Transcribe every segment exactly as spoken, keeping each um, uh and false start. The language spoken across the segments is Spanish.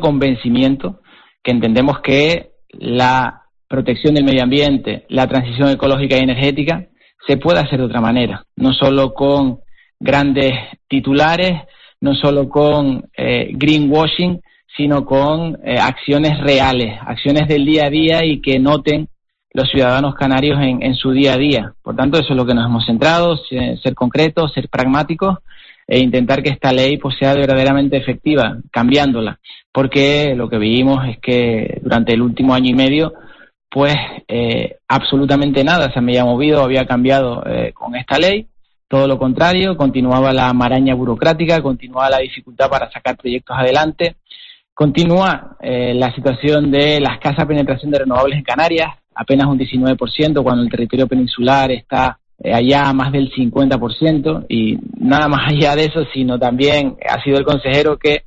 convencimiento que entendemos que la protección del medio ambiente, la transición ecológica y energética se puede hacer de otra manera, no solo con grandes titulares, no solo con eh, greenwashing, sino con eh, acciones reales, acciones del día a día y que noten los ciudadanos canarios en, en su día a día. Por tanto, eso es lo que nos hemos centrado, ser, ser concretos, ser pragmáticos e intentar que esta ley pues, sea verdaderamente efectiva, cambiándola. Porque lo que vivimos es que durante el último año y medio, pues eh, absolutamente nada se había movido, había cambiado eh, con esta ley. Todo lo contrario, continuaba la maraña burocrática, continuaba la dificultad para sacar proyectos adelante, continúa eh, la situación de la escasa penetración de renovables en Canarias, apenas un diecinueve por ciento, cuando el territorio peninsular está eh, allá más del cincuenta por ciento, y nada más allá de eso, sino también ha sido el consejero que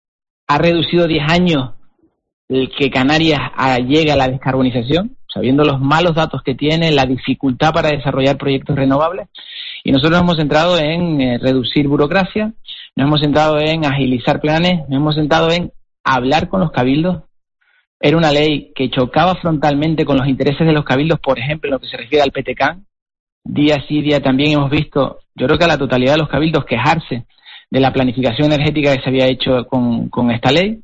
ha reducido diez años el que Canarias a, llegue a la descarbonización, sabiendo los malos datos que tiene, la dificultad para desarrollar proyectos renovables. Y nosotros nos hemos centrado en eh, reducir burocracia, nos hemos centrado en agilizar planes, nos hemos centrado en hablar con los cabildos. Era una ley que chocaba frontalmente con los intereses de los cabildos, por ejemplo, en lo que se refiere al P T C A N. Día sí, día también hemos visto, yo creo que a la totalidad de los cabildos quejarse de la planificación energética que se había hecho con, con esta ley.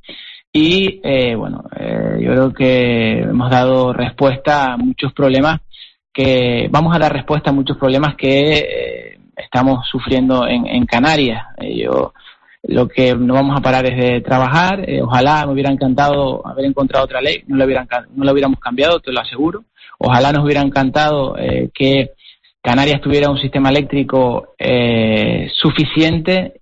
Y, eh, bueno, eh, yo creo que hemos dado respuesta a muchos problemas que vamos a dar respuesta a muchos problemas que eh, estamos sufriendo en, en Canarias. Eh, yo lo que no vamos a parar es de trabajar. Eh, ojalá me hubiera encantado haber encontrado otra ley, no la hubieran, no la hubiéramos cambiado, te lo aseguro. Ojalá nos hubiera encantado eh, que Canarias tuviera un sistema eléctrico eh, suficiente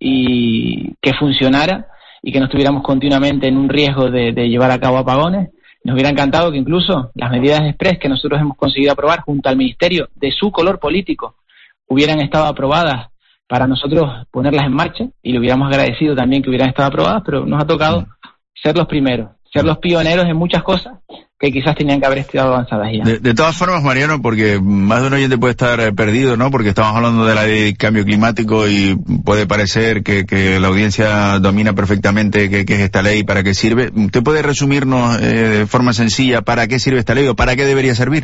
y que funcionara y que no estuviéramos continuamente en un riesgo de, de llevar a cabo apagones. Nos hubiera encantado que incluso las medidas express que nosotros hemos conseguido aprobar junto al Ministerio de su color político hubieran estado aprobadas para nosotros ponerlas en marcha, y le hubiéramos agradecido también que hubieran estado aprobadas, pero nos ha tocado ser los primeros, ser los pioneros en muchas cosas que quizás tenían que haber estado avanzadas ya. De, de todas formas, Mariano, porque más de un oyente puede estar eh, perdido, ¿no? Porque estamos hablando de la ley de cambio climático y puede parecer que, que la audiencia domina perfectamente qué, qué es esta ley y para qué sirve. ¿Usted puede resumirnos eh, de forma sencilla para qué sirve esta ley o para qué debería servir?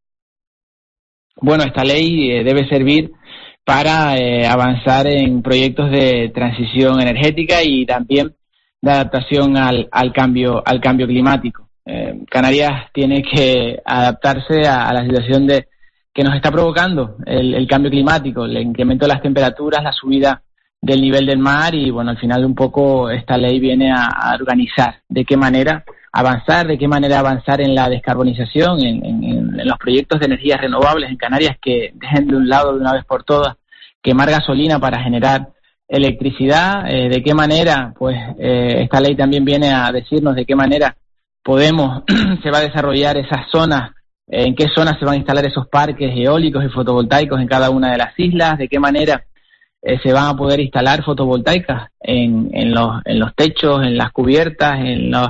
Bueno, esta ley eh, debe servir para eh, avanzar en proyectos de transición energética y también de adaptación al, al cambio al cambio climático. Eh, Canarias tiene que adaptarse a, a la situación de que nos está provocando el, el cambio climático, el incremento de las temperaturas, la subida del nivel del mar, y bueno, al final un poco esta ley viene a, a organizar de qué manera avanzar, de qué manera avanzar en la descarbonización, en, en, en los proyectos de energías renovables en Canarias, que dejen de un lado de una vez por todas quemar gasolina para generar electricidad, eh, de qué manera, pues eh, esta ley también viene a decirnos de qué manera podemos, se va a desarrollar esas zonas, eh, en qué zonas se van a instalar esos parques eólicos y fotovoltaicos en cada una de las islas, de qué manera eh, se van a poder instalar fotovoltaicas en, en, los, en los techos, en las cubiertas, en los,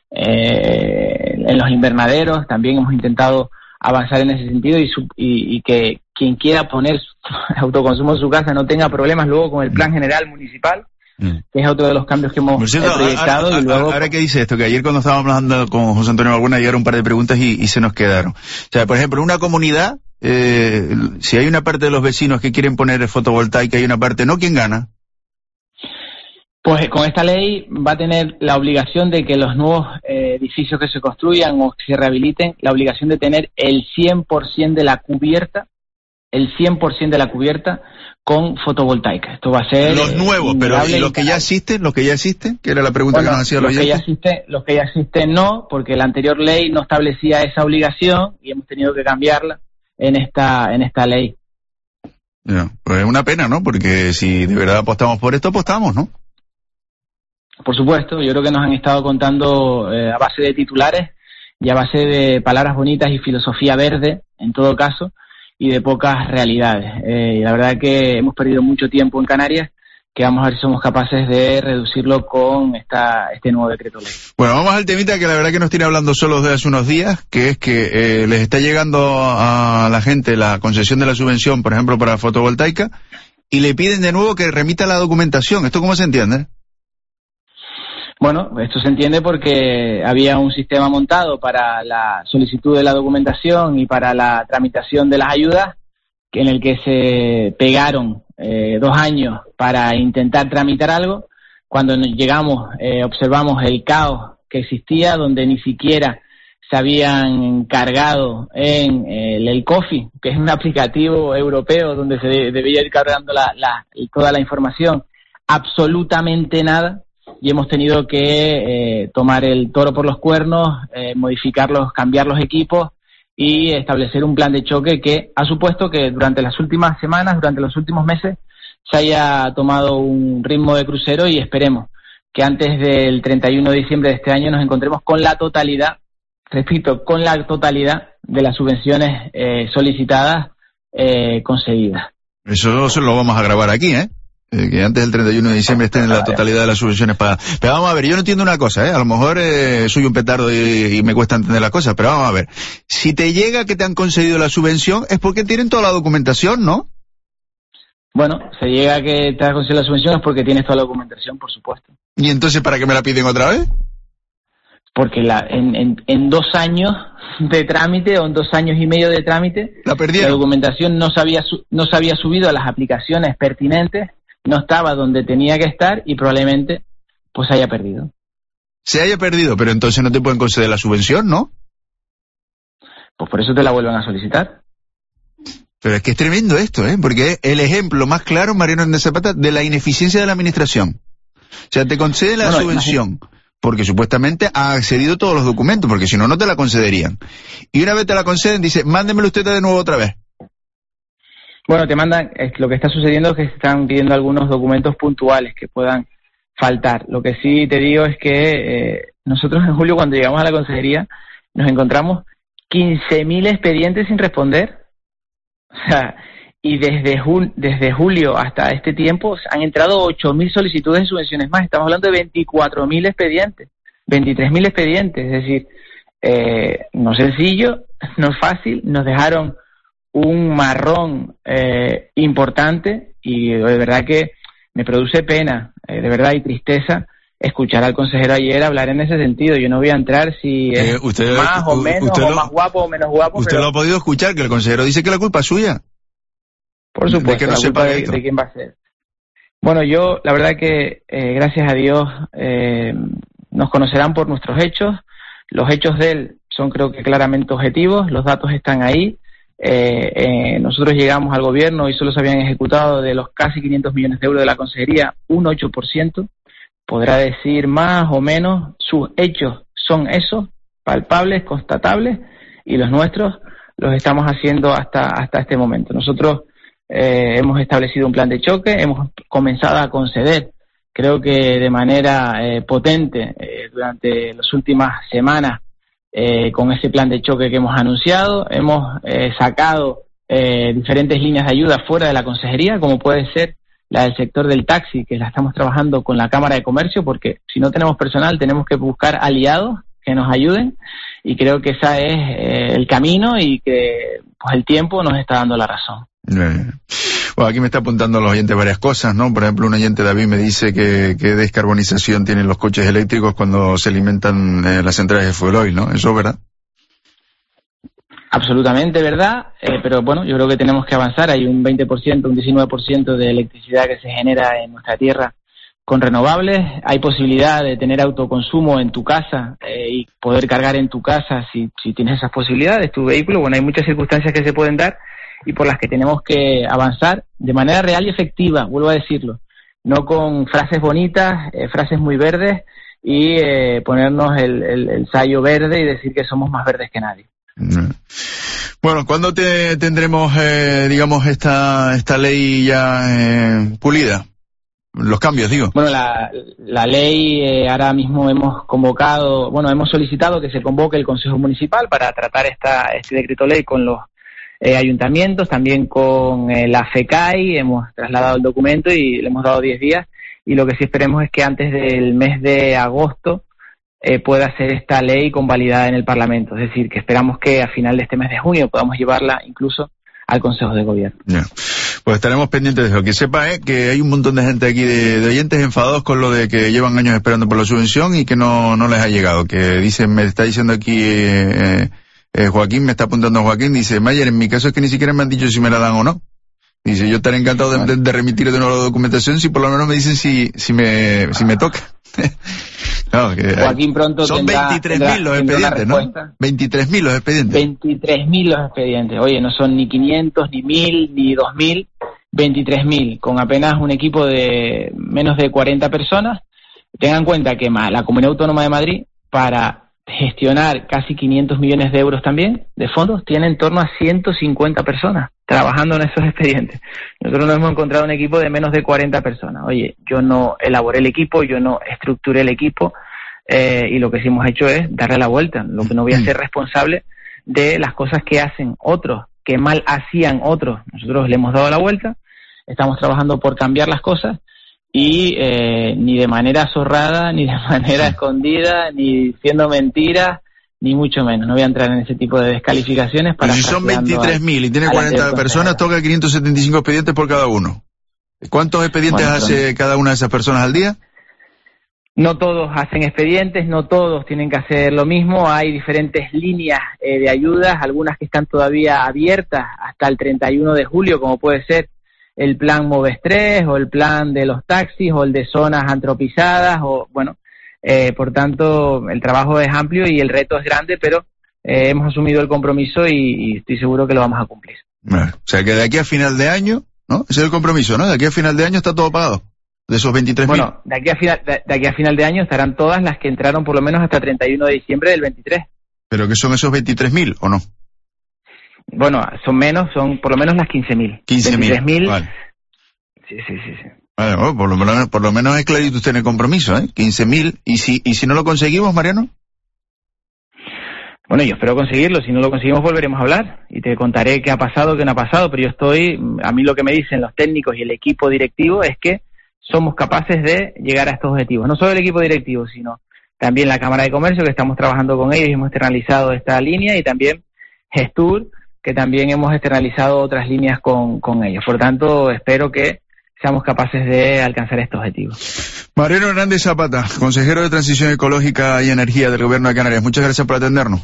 eh, en los invernaderos. También hemos intentado avanzar en ese sentido y, su, y, y que quien quiera poner autoconsumo en su casa no tenga problemas luego con el plan general municipal, Mm. que es otro de los cambios que hemos cierto, proyectado. Ahora, y luego... ahora que dice esto, que ayer cuando estábamos hablando con José Antonio Balbuena llegaron un par de preguntas y, y se nos quedaron. O sea, por ejemplo, una comunidad, eh, si hay una parte de los vecinos que quieren poner fotovoltaica y una parte no, ¿quién gana? Pues con esta ley va a tener la obligación de que los nuevos eh, edificios que se construyan o que se rehabiliten, la obligación de tener el cien por ciento de la cubierta, el cien por ciento de la cubierta con fotovoltaica. Esto va a ser los nuevos, pero ¿y los que ya existen? ¿Los que ya existen? Que era la pregunta bueno, que nos hacía el oyente. Los que ya existen, los que ya existen no, porque la anterior ley no establecía esa obligación y hemos tenido que cambiarla en esta en esta ley. Ya, pues es una pena, ¿no? Porque si de verdad apostamos por esto, apostamos, ¿no? Por supuesto, yo creo que nos han estado contando eh, a base de titulares y a base de palabras bonitas y filosofía verde, en todo caso, y de pocas realidades. Eh, la verdad que hemos perdido mucho tiempo en Canarias, que vamos a ver si somos capaces de reducirlo con esta este nuevo decreto ley. Bueno, vamos al temita que la verdad que nos tiene hablando solo desde hace unos días, que es que eh, les está llegando a la gente la concesión de la subvención, por ejemplo, para fotovoltaica, y le piden de nuevo que remita la documentación. ¿Esto cómo se entiende? Bueno, esto se entiende porque había un sistema montado para la solicitud de la documentación y para la tramitación de las ayudas, en el que se pegaron eh, dos años para intentar tramitar algo. Cuando llegamos, eh, observamos el caos que existía, donde ni siquiera se habían cargado en eh, el COFI, que es un aplicativo europeo donde se de, debía ir cargando la, la, toda la información, absolutamente nada, y hemos tenido que eh, tomar el toro por los cuernos, eh, modificarlos, cambiar los equipos y establecer un plan de choque que ha supuesto que durante las últimas semanas, durante los últimos meses, se haya tomado un ritmo de crucero, y esperemos que antes del treinta y uno de diciembre de este año nos encontremos con la totalidad, repito, con la totalidad de las subvenciones eh, solicitadas eh, concedidas. Eso se lo vamos a grabar aquí, ¿eh? Eh, que antes del treinta y uno de diciembre estén en la totalidad de las subvenciones pagadas. Pero vamos a ver, yo no entiendo una cosa, ¿eh? A lo mejor eh, soy un petardo y, y me cuesta entender las cosas, pero vamos a ver. Si te llega que te han concedido la subvención, es porque tienen toda la documentación, ¿no? Bueno, se llega a que te has conseguido la subvención es porque tienes toda la documentación, por supuesto. ¿Y entonces para qué me la piden otra vez? Porque la, en, en, en dos años de trámite, o en dos años y medio de trámite, la perdieron. La documentación no se había, no se había subido a las aplicaciones pertinentes, no estaba donde tenía que estar, y probablemente pues se haya perdido. Se haya perdido, pero entonces no te pueden conceder la subvención, ¿no? Pues por eso te la vuelven a solicitar. Pero es que es tremendo esto, ¿eh? Porque es el ejemplo más claro, Mariano Hernández Zapata, de la ineficiencia de la administración. O sea, te concede la bueno, subvención imagínate. Porque supuestamente ha accedido a todos los documentos, porque si no, no te la concederían. Y una vez te la conceden, dice, mándemelo usted de nuevo otra vez. Bueno, te mandan, es, lo que está sucediendo es que se están pidiendo algunos documentos puntuales que puedan faltar. Lo que sí te digo es que eh, nosotros en julio, cuando llegamos a la consejería, nos encontramos quince mil expedientes sin responder. O sea, y desde, jun- desde julio hasta este tiempo han entrado ocho mil solicitudes de subvenciones más. Estamos hablando de veinticuatro mil expedientes, veintitrés mil expedientes. Es decir, eh, no es sencillo, no es fácil. Nos dejaron un marrón eh, importante, y de verdad que me produce pena, eh, de verdad, y tristeza escuchar al consejero ayer hablar en ese sentido. Yo no voy a entrar si es eh, usted, más o menos, o lo, más guapo o menos guapo. Usted pero... lo ha podido escuchar, que el consejero dice que la culpa es suya. Por supuesto, de que no la culpa de, de quién va a ser. Bueno, yo, la verdad que, eh, gracias a Dios, eh, nos conocerán por nuestros hechos. Los hechos de él son, creo que, claramente objetivos, los datos están ahí. Eh, eh, nosotros llegamos al gobierno y solo se habían ejecutado de los casi quinientos millones de euros de la consejería un ocho por ciento. Podrá decir más o menos, sus hechos son esos, palpables, constatables, y los nuestros los estamos haciendo hasta hasta este momento. Nosotros eh, hemos establecido un plan de choque, hemos comenzado a conceder, creo que de manera eh, potente, eh, durante las últimas semanas, eh, con ese plan de choque que hemos anunciado. Hemos eh, sacado eh, diferentes líneas de ayuda fuera de la consejería, como puede ser la del sector del taxi, que la estamos trabajando con la Cámara de Comercio, porque si no tenemos personal tenemos que buscar aliados que nos ayuden, y creo que ese es eh, el camino, y que pues el tiempo nos está dando la razón. Eh. Bueno, aquí me está apuntando a los oyentes varias cosas, ¿no? Por ejemplo, un oyente, David, me dice que, que descarbonización tienen los coches eléctricos cuando se alimentan eh, las centrales de fuel oil, ¿no? ¿Eso es verdad? Absolutamente verdad, eh, pero bueno, yo creo que tenemos que avanzar. Hay un veinte por ciento, un diecinueve por ciento de electricidad que se genera en nuestra tierra con renovables. Hay posibilidad de tener autoconsumo en tu casa eh, y poder cargar en tu casa si, si tienes esas posibilidades, tu vehículo. Bueno, hay muchas circunstancias que se pueden dar y por las que tenemos que avanzar de manera real y efectiva, vuelvo a decirlo, no con frases bonitas, eh, frases muy verdes y eh, ponernos el, el, el sayo verde y decir que somos más verdes que nadie. Bueno, ¿cuándo te tendremos, eh, digamos, esta esta ley ya eh, pulida? Los cambios, digo. Bueno, la, la ley, eh, ahora mismo hemos convocado, bueno, hemos solicitado que se convoque el Consejo Municipal para tratar esta este decreto ley con los eh, ayuntamientos, también con eh, la FECAI. Hemos trasladado el documento y le hemos dado diez días, y lo que sí esperemos es que antes del mes de agosto Eh, pueda ser esta ley convalidada en el Parlamento. Es decir, que esperamos que a final de este mes de junio podamos llevarla incluso al Consejo de Gobierno. Yeah. Pues estaremos pendientes de eso. Que sepa eh, que hay un montón de gente aquí de, de oyentes enfadados con lo de que llevan años esperando por la subvención y que no, no les ha llegado. Que dicen, me está diciendo aquí eh, eh, Joaquín, me está apuntando Joaquín, dice, Mayer, en mi caso es que ni siquiera me han dicho si me la dan o no. Dice, yo estaré encantado de, de, de remitir de nuevo la documentación si por lo menos me dicen si, si me, si me toca. No, que Joaquín pronto son tendrá, veintitrés mil los expedientes, ¿no? veintitrés mil los expedientes. veintitrés mil los expedientes. Oye, no son ni quinientos, ni mil, ni dos mil, veintitrés mil, con apenas un equipo de menos de cuarenta personas. Tengan en cuenta que la Comunidad Autónoma de Madrid, para gestionar casi quinientos millones de euros también de fondos, tiene en torno a ciento cincuenta personas trabajando en esos expedientes. Nosotros nos hemos encontrado un equipo de menos de cuarenta personas. Oye, yo no elaboré el equipo, yo no estructuré el equipo, eh, y lo que sí hemos hecho es darle la vuelta. Lo que no voy a ser responsable de las cosas que hacen otros, que mal hacían otros. Nosotros le hemos dado la vuelta, estamos trabajando por cambiar las cosas, y eh, ni de manera zorrada, ni de manera escondida, ni diciendo mentiras, ni mucho menos. No voy a entrar en ese tipo de descalificaciones. Para y si son veintitrés mil y tiene cuarenta personas, toca quinientos setenta y cinco expedientes por cada uno. ¿Cuántos expedientes bueno, hace pronto. cada una de esas personas al día? No todos hacen expedientes, no todos tienen que hacer lo mismo. Hay diferentes líneas eh, de ayudas, algunas que están todavía abiertas hasta el treinta y uno de julio, como puede ser el plan Moves tres, o el plan de los taxis, o el de zonas antropizadas, o bueno, eh, por tanto, el trabajo es amplio y el reto es grande, pero eh, hemos asumido el compromiso y, y estoy seguro que lo vamos a cumplir. Bueno, o sea que de aquí a final de año, ¿no? Ese es el compromiso, ¿no? De aquí a final de año está todo pagado, de esos veintitrés mil. Bueno, de aquí a final, de, de aquí a final de año estarán todas las que entraron por lo menos hasta treinta y uno de diciembre del veintitrés. ¿Pero qué son esos veintitrés mil o no? Bueno, son menos, son por lo menos las quince mil. quince mil, vale. Sí, sí, sí, sí. Vale, bueno, por lo menos, por lo menos es clarito usted en el compromiso, ¿eh? quince mil. ¿Y si, y si no lo conseguimos, Mariano? Bueno, yo espero conseguirlo. Si no lo conseguimos, volveremos a hablar. Y te contaré qué ha pasado, qué no ha pasado. Pero yo estoy, a mí lo que me dicen los técnicos y el equipo directivo es que somos capaces de llegar a estos objetivos. No solo el equipo directivo, sino también la Cámara de Comercio, que estamos trabajando con ellos y hemos externalizado esta línea, y también Gestur, que también hemos externalizado otras líneas con, con ellos. Por tanto, espero que seamos capaces de alcanzar estos objetivos. Mariano Hernández Zapata, consejero de Transición Ecológica y Energía del Gobierno de Canarias. Muchas gracias por atendernos.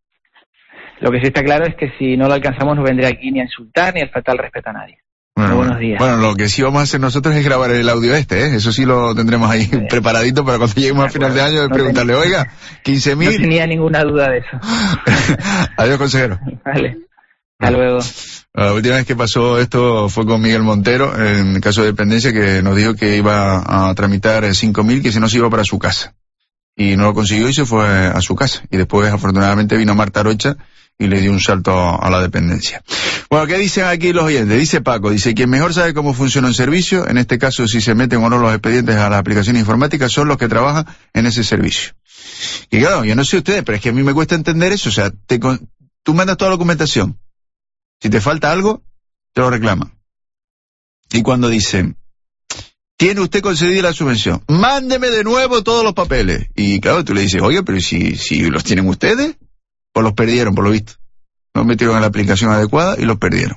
Lo que sí está claro es que si no lo alcanzamos no vendré aquí ni a insultar ni a faltar el respeto a nadie. Bueno, buenos días. Bueno, lo que sí vamos a hacer nosotros es grabar el audio este, ¿eh? Eso sí lo tendremos ahí sí. preparadito para cuando lleguemos al final de año de no preguntarle, tenía, oiga, quince mil. No tenía ninguna duda de eso. Adiós, consejero. Vale. Hasta luego. La última vez que pasó esto fue con Miguel Montero, en el caso de dependencia, que nos dijo que iba a tramitar cinco mil, que si no se iba para su casa. Y no lo consiguió y se fue a su casa. Y después, afortunadamente, vino Marta Rocha y le dio un salto a la dependencia. Bueno, ¿qué dicen aquí los oyentes? Dice Paco, dice, quien mejor sabe cómo funciona un servicio, en este caso si se meten o no los expedientes a las aplicaciones informáticas, son los que trabajan en ese servicio. Y claro, yo no sé ustedes, pero es que a mí me cuesta entender eso. O sea, te, tú mandas toda la documentación. Si te falta algo, te lo reclaman. Y cuando dicen, ¿tiene usted concedida la subvención? Mándeme de nuevo todos los papeles. Y claro, tú le dices, oye, pero si, si los tienen ustedes, pues los perdieron, por lo visto. No metieron en la aplicación adecuada y los perdieron.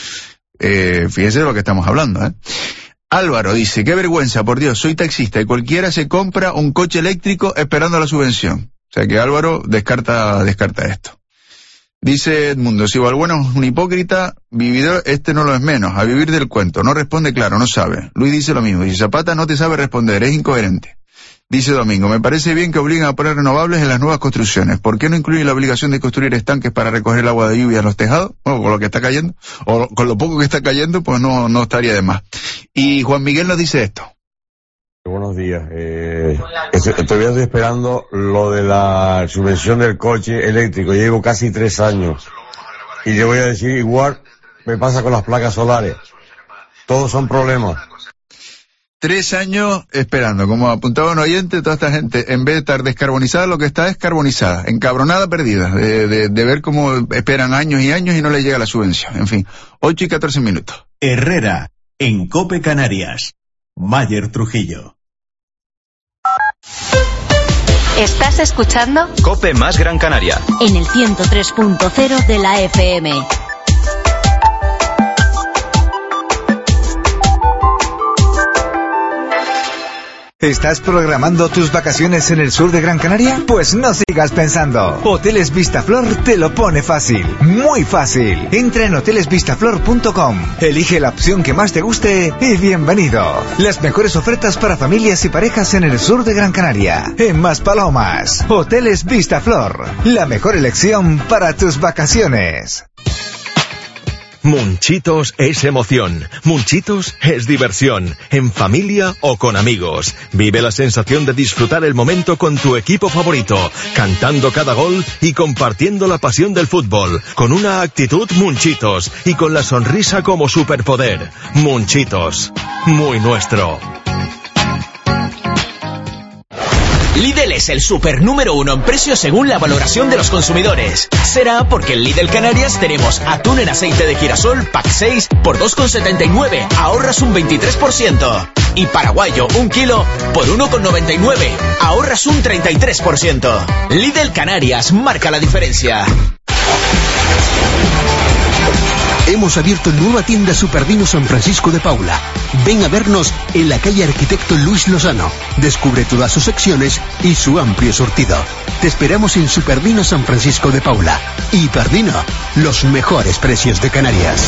Eh, fíjese de lo que estamos hablando, ¿eh? Álvaro dice, qué vergüenza, por Dios, soy taxista y cualquiera se compra un coche eléctrico esperando la subvención. O sea que Álvaro descarta, descarta esto. Dice Edmundo, si Balbuena es un hipócrita, vividor, este no lo es menos, a vivir del cuento, no responde claro, no sabe. Luis dice lo mismo, dice Zapata no te sabe responder, es incoherente. Dice Domingo, me parece bien que obliguen a poner renovables en las nuevas construcciones. ¿Por qué no incluyen la obligación de construir estanques para recoger el agua de lluvia en los tejados? Bueno, con lo que está cayendo, o con lo poco que está cayendo, pues no, no estaría de más. Y Juan Miguel nos dice esto. Buenos días. Eh, estoy esperando lo de la subvención del coche eléctrico. Llevo casi tres años. Y le voy a decir, igual me pasa con las placas solares. Todos son problemas. Tres años esperando. Como apuntaba un oyente, toda esta gente, en vez de estar descarbonizada, lo que está es carbonizada, encabronada, perdida, de, de, de ver cómo esperan años y años y no les llega la subvención. En fin, ocho y catorce minutos. Herrera, en COPE Canarias. Mayer Trujillo. ¿Estás escuchando? COPE más Gran Canaria. En el ciento tres punto cero de la F M. ¿Estás programando tus vacaciones en el sur de Gran Canaria? Pues no sigas pensando. Hoteles Vistaflor te lo pone fácil, muy fácil. Entra en hoteles vistaflor punto com, elige la opción que más te guste y bienvenido. Las mejores ofertas para familias y parejas en el sur de Gran Canaria, en Maspalomas. Hoteles Vistaflor, la mejor elección para tus vacaciones. Munchitos es emoción, Munchitos es diversión, en familia o con amigos. Vive la sensación de disfrutar el momento con tu equipo favorito, cantando cada gol y compartiendo la pasión del fútbol, con una actitud Munchitos y con la sonrisa como superpoder. Munchitos, muy nuestro. Lidl es el super número uno en precios según la valoración de los consumidores. Será porque en Lidl Canarias tenemos atún en aceite de girasol pack seis por dos con setenta y nueve, ahorras un veintitrés por ciento. Y paraguayo un kilo por uno con noventa y nueve, ahorras un treinta y tres por ciento. Lidl Canarias marca la diferencia. Hemos abierto nueva tienda Superdino San Francisco de Paula. Ven a vernos en la calle Arquitecto Luis Lozano. Descubre todas sus secciones y su amplio surtido. Te esperamos en Superdino San Francisco de Paula. Hiperdino, los mejores precios de Canarias.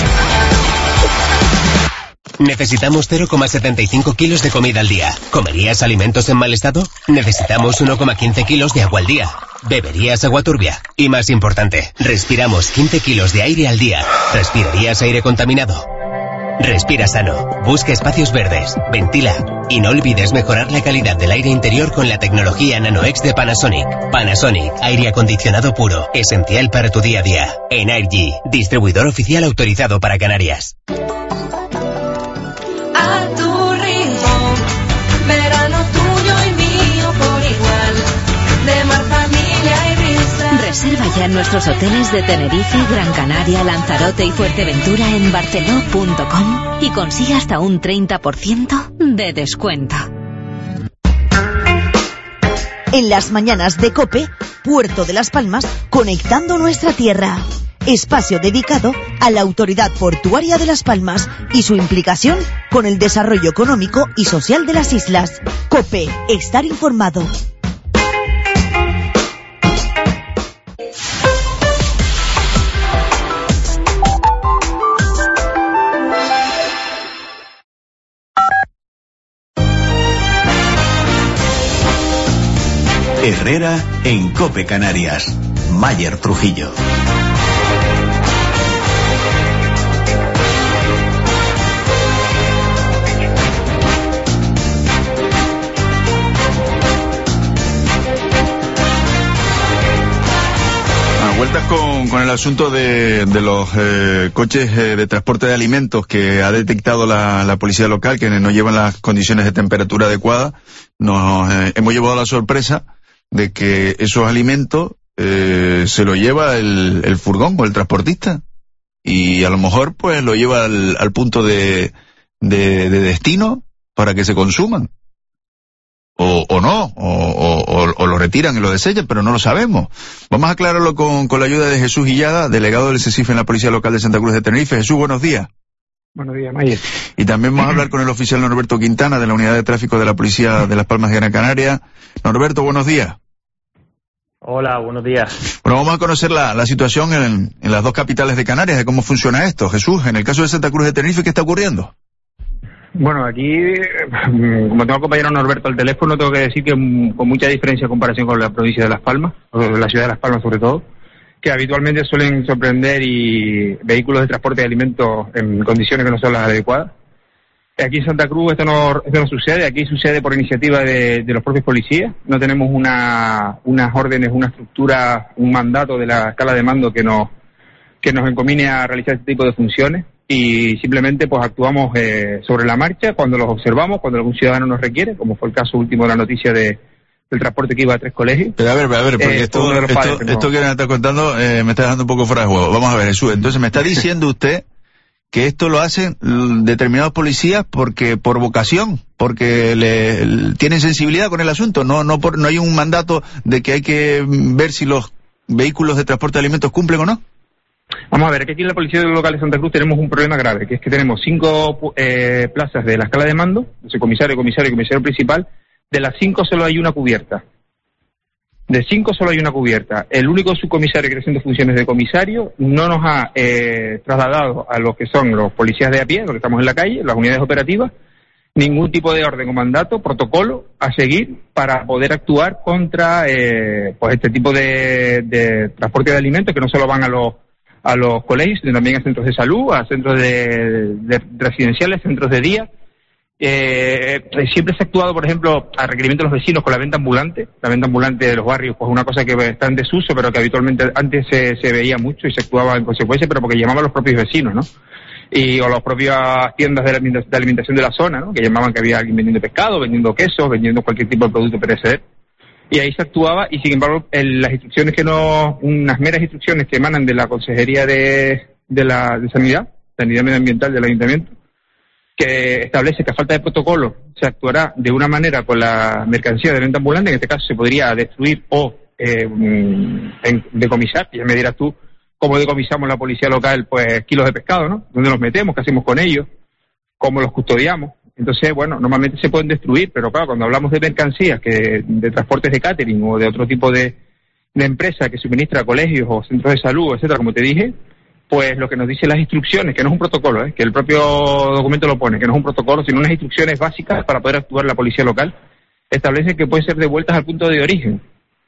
Necesitamos cero coma setenta y cinco kilos de comida al día. ¿Comerías alimentos en mal estado? Necesitamos uno coma quince kilos de agua al día. ¿Beberías agua turbia? Y más importante, respiramos quince kilos de aire al día. ¿Respirarías aire contaminado? Respira sano, busca espacios verdes, ventila y no olvides mejorar la calidad del aire interior con la tecnología NanoX de Panasonic. Panasonic, aire acondicionado puro, esencial para tu día a día. Energy, distribuidor oficial autorizado para Canarias. A tu ritmo, verano tuyo y mío por igual, de mar, familia y risa. Reserva ya en nuestros hoteles de Tenerife, Gran Canaria, Lanzarote y Fuerteventura en barceló punto com y consigue hasta un treinta por ciento de descuento. En las mañanas de COPE, Puerto de Las Palmas, conectando nuestra tierra. Espacio dedicado a la Autoridad Portuaria de Las Palmas y su implicación con el desarrollo económico y social de las islas. COPE, estar informado. Herrera en COPE Canarias. Mayer Trujillo. Vueltas con, con el asunto de, de los eh, coches eh, de transporte de alimentos que ha detectado la, la policía local, que no llevan las condiciones de temperatura adecuadas. Nos eh, hemos llevado la sorpresa de que esos alimentos eh, se lo lleva el, el furgón o el transportista, y a lo mejor pues lo lleva al, al punto de, de, de destino para que se consuman. O, o no, o, o, o lo retiran y lo desellan, pero no lo sabemos. Vamos a aclararlo con, con la ayuda de Jesús Guillada, delegado del CESIF en la Policía Local de Santa Cruz de Tenerife. Jesús, buenos días. Buenos días, Mayer. Y también vamos a hablar con el oficial Norberto Quintana, de la Unidad de Tráfico de la Policía de Las Palmas de Gran Canaria. Norberto, buenos días. Hola, buenos días. Bueno, vamos a conocer la, la situación en, en las dos capitales de Canarias, de cómo funciona esto. Jesús, en el caso de Santa Cruz de Tenerife, ¿qué está ocurriendo? Bueno, aquí, como tengo al compañero Norberto al teléfono, tengo que decir que con mucha diferencia en comparación con la provincia de Las Palmas, o la ciudad de Las Palmas sobre todo, que habitualmente suelen sorprender y vehículos de transporte de alimentos en condiciones que no son las adecuadas. Aquí en Santa Cruz esto no, esto no sucede, aquí sucede por iniciativa de, de los propios policías. No tenemos una, unas órdenes, una estructura, un mandato de la escala de mando que nos, que nos encomine a realizar este tipo de funciones. Y simplemente pues actuamos eh, sobre la marcha cuando los observamos, cuando algún ciudadano nos requiere, como fue el caso último de la noticia de del transporte que iba a tres colegios. Pero a ver, a ver, porque eh, esto, esto, esto, no. esto que me está contando eh, me está dejando un poco fuera de juego. Vamos a ver, Jesús, entonces me está diciendo usted que esto lo hacen determinados policías porque por vocación, porque le, le tienen sensibilidad con el asunto, no no por, no hay un mandato de que hay que ver si los vehículos de transporte de alimentos cumplen o no. Vamos a ver, que aquí en la Policía Local de Santa Cruz tenemos un problema grave, que es que tenemos cinco eh, plazas de la escala de mando, ese comisario, comisario y comisario principal, de las cinco solo hay una cubierta. De cinco solo hay una cubierta. El único subcomisario que está haciendo funciones de comisario no nos ha eh, trasladado a lo que son los policías de a pie, los que estamos en la calle, las unidades operativas, ningún tipo de orden o mandato, protocolo a seguir para poder actuar contra eh, pues este tipo de, de transporte de alimentos que no solo van a los a los colegios, sino también a centros de salud, a centros de, de residenciales, centros de día. Eh, siempre se ha actuado, por ejemplo, a requerimiento de los vecinos con la venta ambulante. La venta ambulante de los barrios, pues una cosa que está en desuso, pero que habitualmente antes se, se veía mucho y se actuaba en consecuencia, pero porque llamaban a los propios vecinos, ¿no? Y o las propias tiendas de, de alimentación de la zona, ¿no? Que llamaban que había alguien vendiendo pescado, vendiendo queso, vendiendo cualquier tipo de producto perecedero. Y ahí se actuaba, y sin embargo, en las instrucciones que no, unas meras instrucciones que emanan de la Consejería de, de la de Sanidad, Sanidad Medioambiental del Ayuntamiento, que establece que a falta de protocolo se actuará de una manera con la mercancía de venta ambulante, en este caso se podría destruir o eh, en, decomisar, y ya me dirás tú cómo decomisamos la policía local, pues kilos de pescado, ¿no? ¿Dónde los metemos? ¿Qué hacemos con ellos? ¿Cómo los custodiamos? Entonces, bueno, normalmente se pueden destruir, pero claro, cuando hablamos de mercancías, que de transportes de catering o de otro tipo de, de empresa que suministra a colegios o centros de salud, etcétera, como te dije, pues lo que nos dicen las instrucciones, que no es un protocolo, ¿eh? Que el propio documento lo pone, que no es un protocolo, sino unas instrucciones básicas para poder actuar la policía local, establece que pueden ser devueltas al punto de origen.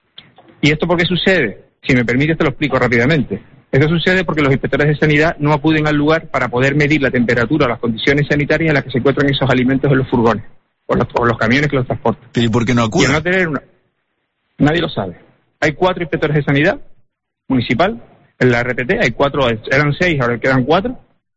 ¿Y esto por qué sucede? Si me permites te lo explico rápidamente. Esto sucede porque los inspectores de sanidad no acuden al lugar para poder medir la temperatura o las condiciones sanitarias en las que se encuentran esos alimentos en los furgones o los, o los camiones que los transportan. ¿Y por qué no acuden? Y al no tener una... Nadie lo sabe. Hay cuatro inspectores de sanidad municipal en la R P T, hay cuatro, eran seis, ahora quedan cuatro,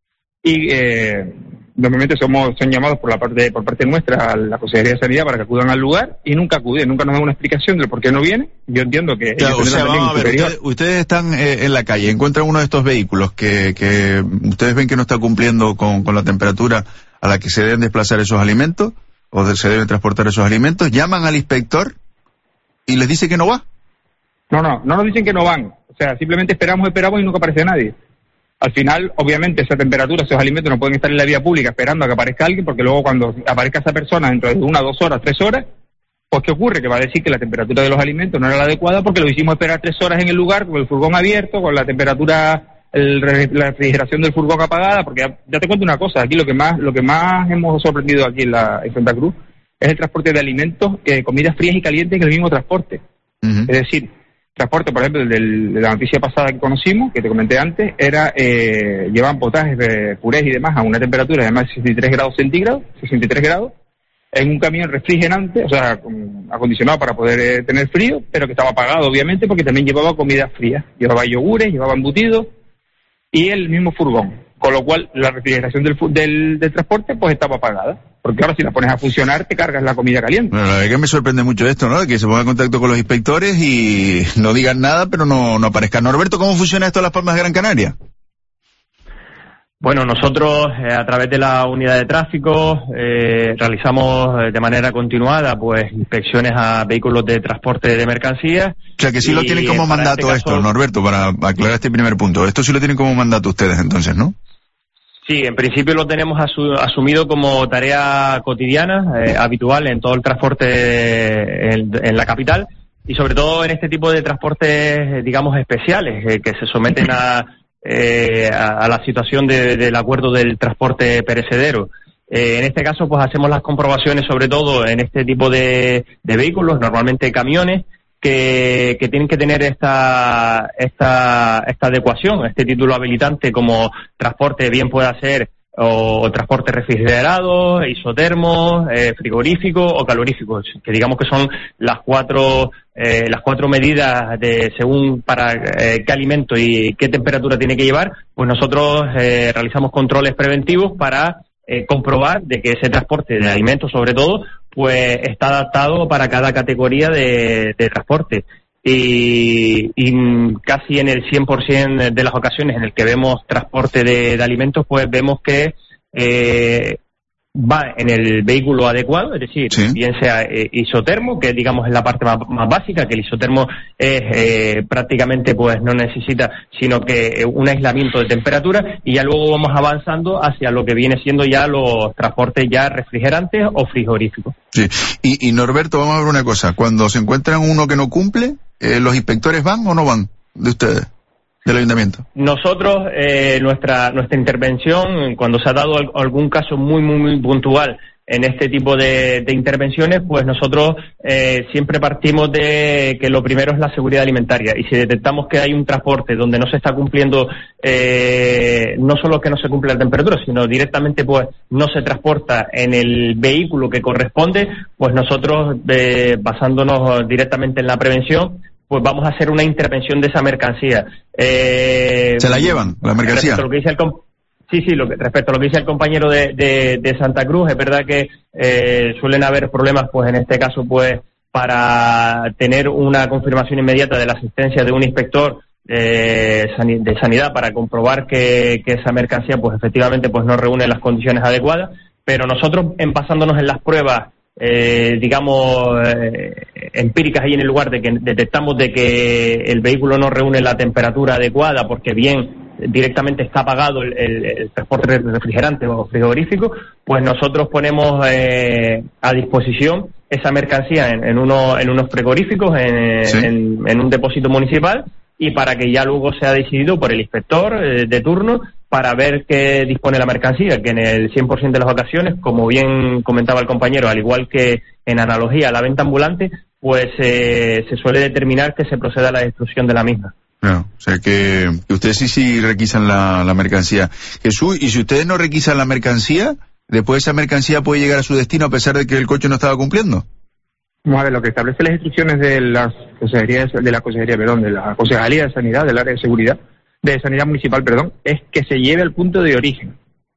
y eh, normalmente somos, son llamados por la parte por parte nuestra a la Consejería de Sanidad para que acudan al lugar y nunca acuden, nunca nos dan una explicación del por qué no vienen. Yo entiendo que claro, ellos o sea, vamos a ver, ustedes, ustedes están eh, en la calle, encuentran uno de estos vehículos que, que ustedes ven que no está cumpliendo con, con la temperatura a la que se deben desplazar esos alimentos o de, se deben transportar esos alimentos, llaman al inspector y les dice que no va. No, no, no nos dicen que no van, o sea, simplemente esperamos, esperamos y nunca aparece nadie. Al final, obviamente, esa temperatura, esos alimentos no pueden estar en la vía pública esperando a que aparezca alguien, porque luego cuando aparezca esa persona dentro de una, dos horas, tres horas, pues ¿qué ocurre? Que va a decir que la temperatura de los alimentos no era la adecuada porque lo hicimos esperar tres horas en el lugar, con el furgón abierto, con la temperatura, el, la refrigeración del furgón apagada, porque ya, ya te cuento una cosa, aquí lo que más lo que más hemos sorprendido aquí en, la, en Santa Cruz es el transporte de alimentos, eh, comidas frías y calientes en el mismo transporte. Uh-huh. Es decir, transporte, por ejemplo, del, de la noticia pasada que conocimos, que te comenté antes, era eh, llevaban potajes, de purés y demás a una temperatura de más de sesenta y tres grados centígrados, sesenta y tres grados, en un camión refrigerante, o sea, acondicionado para poder eh, tener frío, pero que estaba apagado, obviamente, porque también llevaba comida fría. Llevaba yogures, llevaba embutidos y el mismo furgón. Con lo cual, la refrigeración del, del, del transporte, pues estaba apagada. Porque ahora si la pones a funcionar, te cargas la comida caliente. Bueno, la verdad que me sorprende mucho esto, ¿no? Que se ponga en contacto con los inspectores y no digan nada, pero no, no aparezcan. Norberto, ¿cómo funciona esto en Las Palmas de Gran Canaria? Bueno, nosotros eh, a través de la unidad de tráfico eh, realizamos eh, de manera continuada pues inspecciones a vehículos de transporte de mercancías. O sea que sí lo tienen como mandato este esto, caso... Norberto, para aclarar este primer punto. Esto sí lo tienen como mandato ustedes entonces, ¿no? Sí, en principio lo tenemos asu asumido como tarea cotidiana, eh, habitual en todo el transporte en, en la capital y sobre todo en este tipo de transportes, digamos, especiales, eh, que se someten a, eh, a, a la situación de, del acuerdo del transporte perecedero. Eh, en este caso, pues hacemos las comprobaciones sobre todo en este tipo de, de vehículos, normalmente camiones, Que, que tienen que tener esta, esta, esta adecuación, este título habilitante como transporte bien pueda ser o, o transporte refrigerado, isotermo, eh, frigorífico o calorífico, que digamos que son las cuatro, eh, las cuatro medidas de según para eh, qué alimento y qué temperatura tiene que llevar, pues nosotros eh, realizamos controles preventivos para eh, comprobar de que ese transporte de alimentos sobre todo pues está adaptado para cada categoría de, de transporte y, y casi en el cien por ciento de las ocasiones en el que vemos transporte de, de alimentos pues vemos que eh, va en el vehículo adecuado, es decir, sí. bien sea eh, isotermo, que digamos es la parte más, más básica, que el isotermo es eh, prácticamente pues no necesita sino que eh, un aislamiento de temperatura, y ya luego vamos avanzando hacia lo que viene siendo ya los transportes ya refrigerantes o frigoríficos. Sí, y, y Norberto, vamos a ver una cosa, cuando se encuentran uno que no cumple, eh, ¿los inspectores van o no van de ustedes? Del ayuntamiento. Nosotros, eh, nuestra nuestra intervención, cuando se ha dado al, algún caso muy, muy, muy puntual en este tipo de, de intervenciones, pues nosotros eh, siempre partimos de que lo primero es la seguridad alimentaria, y si detectamos que hay un transporte donde no se está cumpliendo, eh, no solo que no se cumple la temperatura, sino directamente pues no se transporta en el vehículo que corresponde, pues nosotros, eh, basándonos directamente en la prevención, pues vamos a hacer una intervención de esa mercancía. Eh, ¿Se la llevan, la mercancía? Respecto a lo que dice el com- sí, sí, lo que, respecto a lo que dice el compañero de, de, de Santa Cruz, es verdad que eh, suelen haber problemas, pues en este caso, pues para tener una confirmación inmediata de la asistencia de un inspector eh, de sanidad para comprobar que, que esa mercancía, pues efectivamente, pues no reúne las condiciones adecuadas, pero nosotros, en basándonos en las pruebas, Eh, digamos eh, empíricas ahí en el lugar de que detectamos de que el vehículo no reúne la temperatura adecuada porque bien directamente está apagado el, el, el transporte refrigerante o frigorífico, pues nosotros ponemos eh, a disposición esa mercancía en, en, uno, en unos frigoríficos, en, ¿sí? en, en un depósito municipal, y para que ya luego sea decidido por el inspector eh, de turno para ver qué dispone la mercancía, que en el cien por ciento de las ocasiones, como bien comentaba el compañero, al igual que en analogía a la venta ambulante, pues eh, se suele determinar que se proceda a la destrucción de la misma. Claro, o sea que, que ustedes sí sí requisan la, la mercancía. Jesús, y si ustedes no requisan la mercancía, después esa mercancía puede llegar a su destino a pesar de que el coche no estaba cumpliendo. Vamos a ver, lo que establece las instrucciones de las consejerías, de la consejería, perdón, de la Concejalía de Sanidad, del área de seguridad, de Sanidad Municipal, perdón, es que se lleve al punto de origen.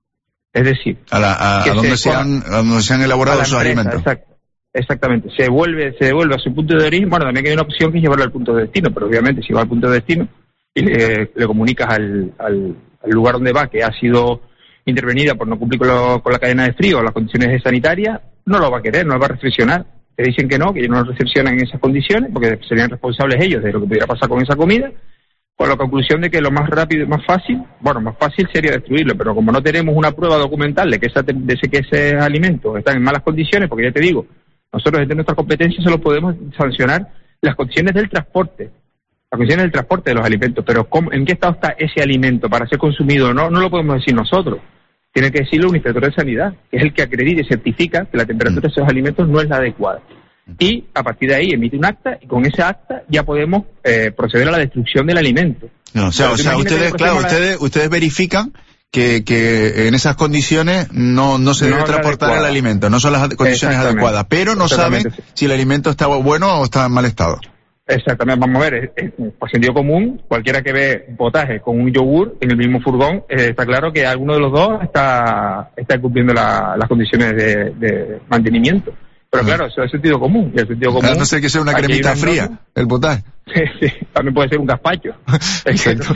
Es decir, a, la, a, a donde se, se han, a donde se han elaborado esos empresa, alimentos. Exacto, exactamente. Se vuelve, se devuelve a su punto de origen. Bueno, también hay una opción que es llevarlo al punto de destino, pero obviamente si va al punto de destino y le, le comunicas al, al, al lugar donde va que ha sido intervenida por no cumplir con, lo, con la cadena de frío o las condiciones sanitarias, no lo va a querer, no lo va a recepcionar. Te dicen que no, que ellos no lo recepcionan en esas condiciones, porque serían responsables ellos de lo que pudiera pasar con esa comida, con la conclusión de que lo más rápido y más fácil, bueno, más fácil sería destruirlo, pero como no tenemos una prueba documental de que, esa, de ese, que ese alimento están en malas condiciones, porque ya te digo, nosotros desde nuestra competencia solo podemos sancionar las condiciones del transporte, las condiciones del transporte de los alimentos, pero ¿cómo, ¿en qué estado está ese alimento para ser consumido o no? No lo podemos decir nosotros. Tiene que decirlo un inspector de sanidad, que es el que acredita y certifica que la temperatura de esos alimentos no es la adecuada. Y a partir de ahí emite un acta, y con ese acta ya podemos eh, proceder a la destrucción del alimento. No, o sea, o sea ustedes, claro, la... ustedes, ustedes verifican que, que en esas condiciones no, no se no debe transportar adecuada. El alimento, no son las condiciones adecuadas, pero no saben sí. si el alimento está bueno o está en mal estado. Exactamente, vamos a ver, es, es, por sentido común, cualquiera que ve un potaje con un yogur en el mismo furgón, eh, está claro que alguno de los dos está, está cumpliendo la, las condiciones de, de mantenimiento. Pero uh-huh. claro, eso es sentido común. Y el sentido común, claro, no sé que sea una cremita una fría, norma. El potaje. Sí, sí, también puede ser un gazpacho. Exacto.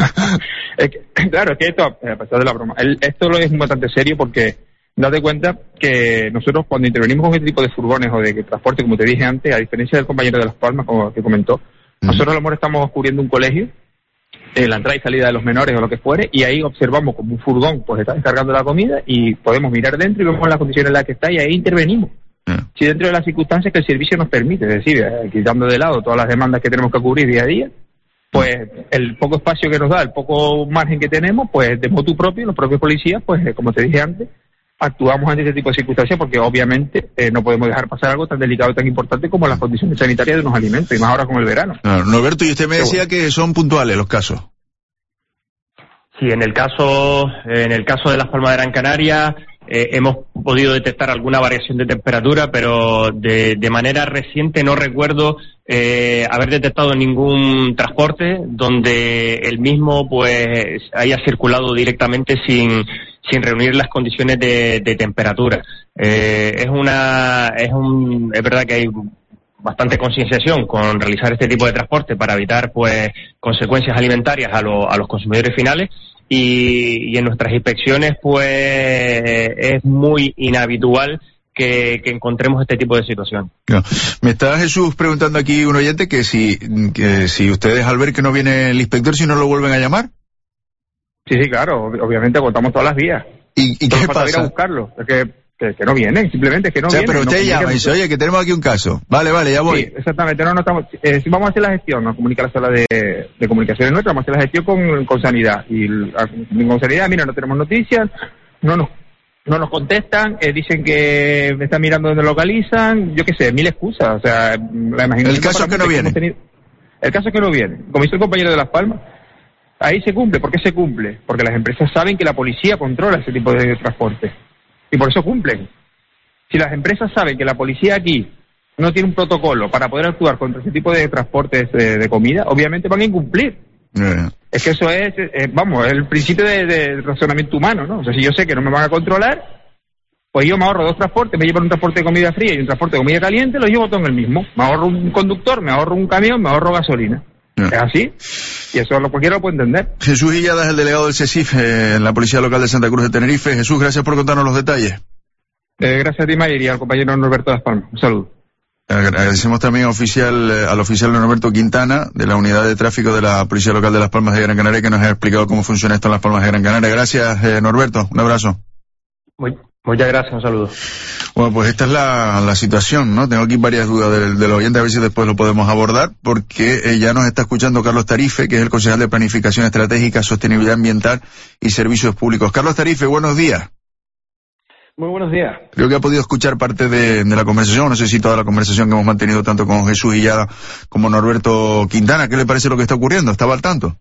Es que, claro, es que esto, a pesar de la broma, el, esto lo es bastante serio porque date cuenta que nosotros cuando intervenimos con este tipo de furgones o de transporte, como te dije antes, a diferencia del compañero de Las Palmas, como que comentó, uh-huh. nosotros a lo mejor estamos cubriendo un colegio, en la entrada y salida de los menores o lo que fuere, y ahí observamos como un furgón pues está descargando la comida y podemos mirar dentro y vemos las condiciones en las que está y ahí intervenimos. Uh-huh. Si dentro de las circunstancias que el servicio nos permite, es decir, eh, quitando de lado todas las demandas que tenemos que cubrir día a día, pues el poco espacio que nos da, el poco margen que tenemos, pues de motu propio, los propios policías, pues eh, como te dije antes, actuamos ante este tipo de circunstancias porque obviamente eh, no podemos dejar pasar algo tan delicado y tan importante como las condiciones sanitarias de unos alimentos, y más ahora con el verano. No, Norberto, y usted me decía que son puntuales los casos. Sí, en el caso, en el caso de Las Palmas de Gran Canaria eh, hemos podido detectar alguna variación de temperatura, pero de, de manera reciente no recuerdo eh, haber detectado ningún transporte donde el mismo pues haya circulado directamente sin sin reunir las condiciones de, de temperatura. Eh, es una, es un, es verdad que hay bastante concienciación con realizar este tipo de transporte para evitar pues consecuencias alimentarias a, lo, a los consumidores finales, y, y en nuestras inspecciones pues es muy inhabitual que, que encontremos este tipo de situación. No. Me está Jesús preguntando aquí un oyente que si, que si ustedes al ver que no viene el inspector, si no lo vuelven a llamar. Sí, sí, claro, obviamente contamos todas las vías. ¿Y, y qué pasa? Ir a buscarlo, es que, que, que no vienen, simplemente que no o sea, vienen. Pero usted no llama y dice, oye, que tenemos aquí un caso. Vale, vale, ya voy. Sí, exactamente, no, no estamos, eh, si vamos a hacer la gestión, nos comunica la sala de, de comunicaciones nuestra, vamos a hacer la gestión con, con sanidad. Y a, con sanidad, mira, no tenemos noticias, no nos, no nos contestan, eh, dicen que me están mirando donde localizan, yo qué sé, mil excusas, o sea, la imaginación. El caso es que no viene. Tenido, el caso es que no viene. Como dice el compañero de Las Palmas, ahí se cumple. ¿Por qué se cumple? Porque las empresas saben que la policía controla ese tipo de transporte. Y por eso cumplen. Si las empresas saben que la policía aquí no tiene un protocolo para poder actuar contra ese tipo de transportes de, de comida, obviamente van a incumplir. Yeah. Es que eso es, eh, vamos, el principio de, de razonamiento humano, ¿no? O sea, si yo sé que no me van a controlar, pues yo me ahorro dos transportes, me llevo un transporte de comida fría y un transporte de comida caliente, los llevo todo en el mismo. Me ahorro un conductor, me ahorro un camión, me ahorro gasolina. Yeah. Es así, y eso lo cualquiera lo puede entender. Jesús Illada es el delegado del CESIF eh, en la Policía Local de Santa Cruz de Tenerife. Jesús, gracias por contarnos los detalles. Eh, gracias a ti, Mayer, y al compañero Norberto Las Palmas. Un saludo. Agradecemos también oficial, eh, al oficial Norberto Quintana, de la Unidad de Tráfico de la Policía Local de Las Palmas de Gran Canaria, que nos ha explicado cómo funciona esto en Las Palmas de Gran Canaria. Gracias, eh, Norberto. Un abrazo. Muy, muchas gracias. Un saludo. Bueno, pues esta es la, la situación, ¿no? Tengo aquí varias dudas del, del oyente, a ver si después lo podemos abordar, porque eh, ya nos está escuchando Carlos Tarife, que es el concejal de Planificación Estratégica, Sostenibilidad Ambiental y Servicios Públicos. Carlos Tarife, buenos días. Muy buenos días. Creo que ha podido escuchar parte de, de la conversación, no sé si toda la conversación que hemos mantenido tanto con Jesús Illada como Norberto Quintana. ¿Qué le parece lo que está ocurriendo? ¿Estaba al tanto?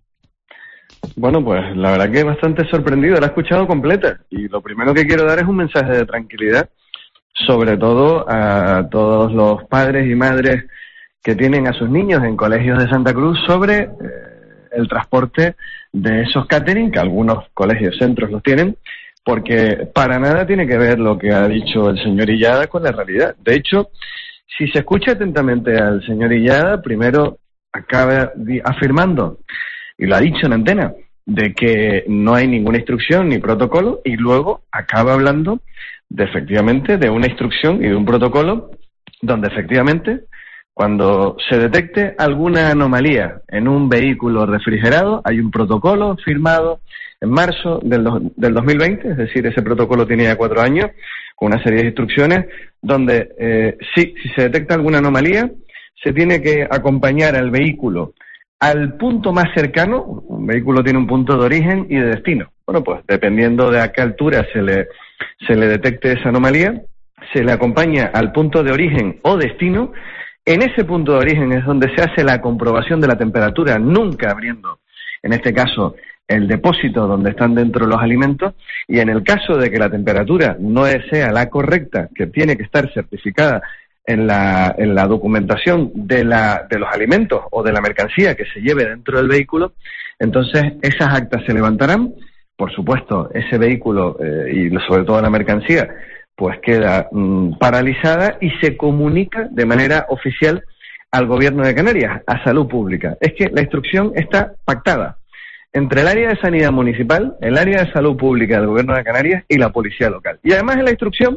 Bueno, pues la verdad que bastante sorprendido, la he escuchado completa. Y lo primero que quiero dar es un mensaje de tranquilidad, sobre todo a todos los padres y madres que tienen a sus niños en colegios de Santa Cruz sobre eh, el transporte de esos catering, que algunos colegios, centros los tienen, porque para nada tiene que ver lo que ha dicho el señor Illada con la realidad. De hecho, si se escucha atentamente al señor Illada, primero acaba afirmando, y lo ha dicho en antena, de que no hay ninguna instrucción ni protocolo, y luego acaba hablando de efectivamente de una instrucción y de un protocolo donde efectivamente cuando se detecte alguna anomalía en un vehículo refrigerado hay un protocolo firmado en marzo del, do, del dos mil veinte, es decir, ese protocolo tiene ya cuatro años, con una serie de instrucciones donde eh, sí, si se detecta alguna anomalía se tiene que acompañar al vehículo al punto más cercano. Un vehículo tiene un punto de origen y de destino. Bueno, pues dependiendo de a qué altura se le, se le detecte esa anomalía, se le acompaña al punto de origen o destino. En ese punto de origen es donde se hace la comprobación de la temperatura, nunca abriendo, en este caso, el depósito donde están dentro los alimentos, y en el caso de que la temperatura no sea la correcta, que tiene que estar certificada en la, en la documentación de, la, de los alimentos o de la mercancía que se lleve dentro del vehículo, entonces esas actas se levantarán. Por supuesto, ese vehículo eh, y sobre todo la mercancía pues queda mmm, paralizada y se comunica de manera oficial al Gobierno de Canarias, a Salud Pública. Es que la instrucción está pactada entre el área de sanidad municipal, el área de salud pública del Gobierno de Canarias y la policía local. Y además en la instrucción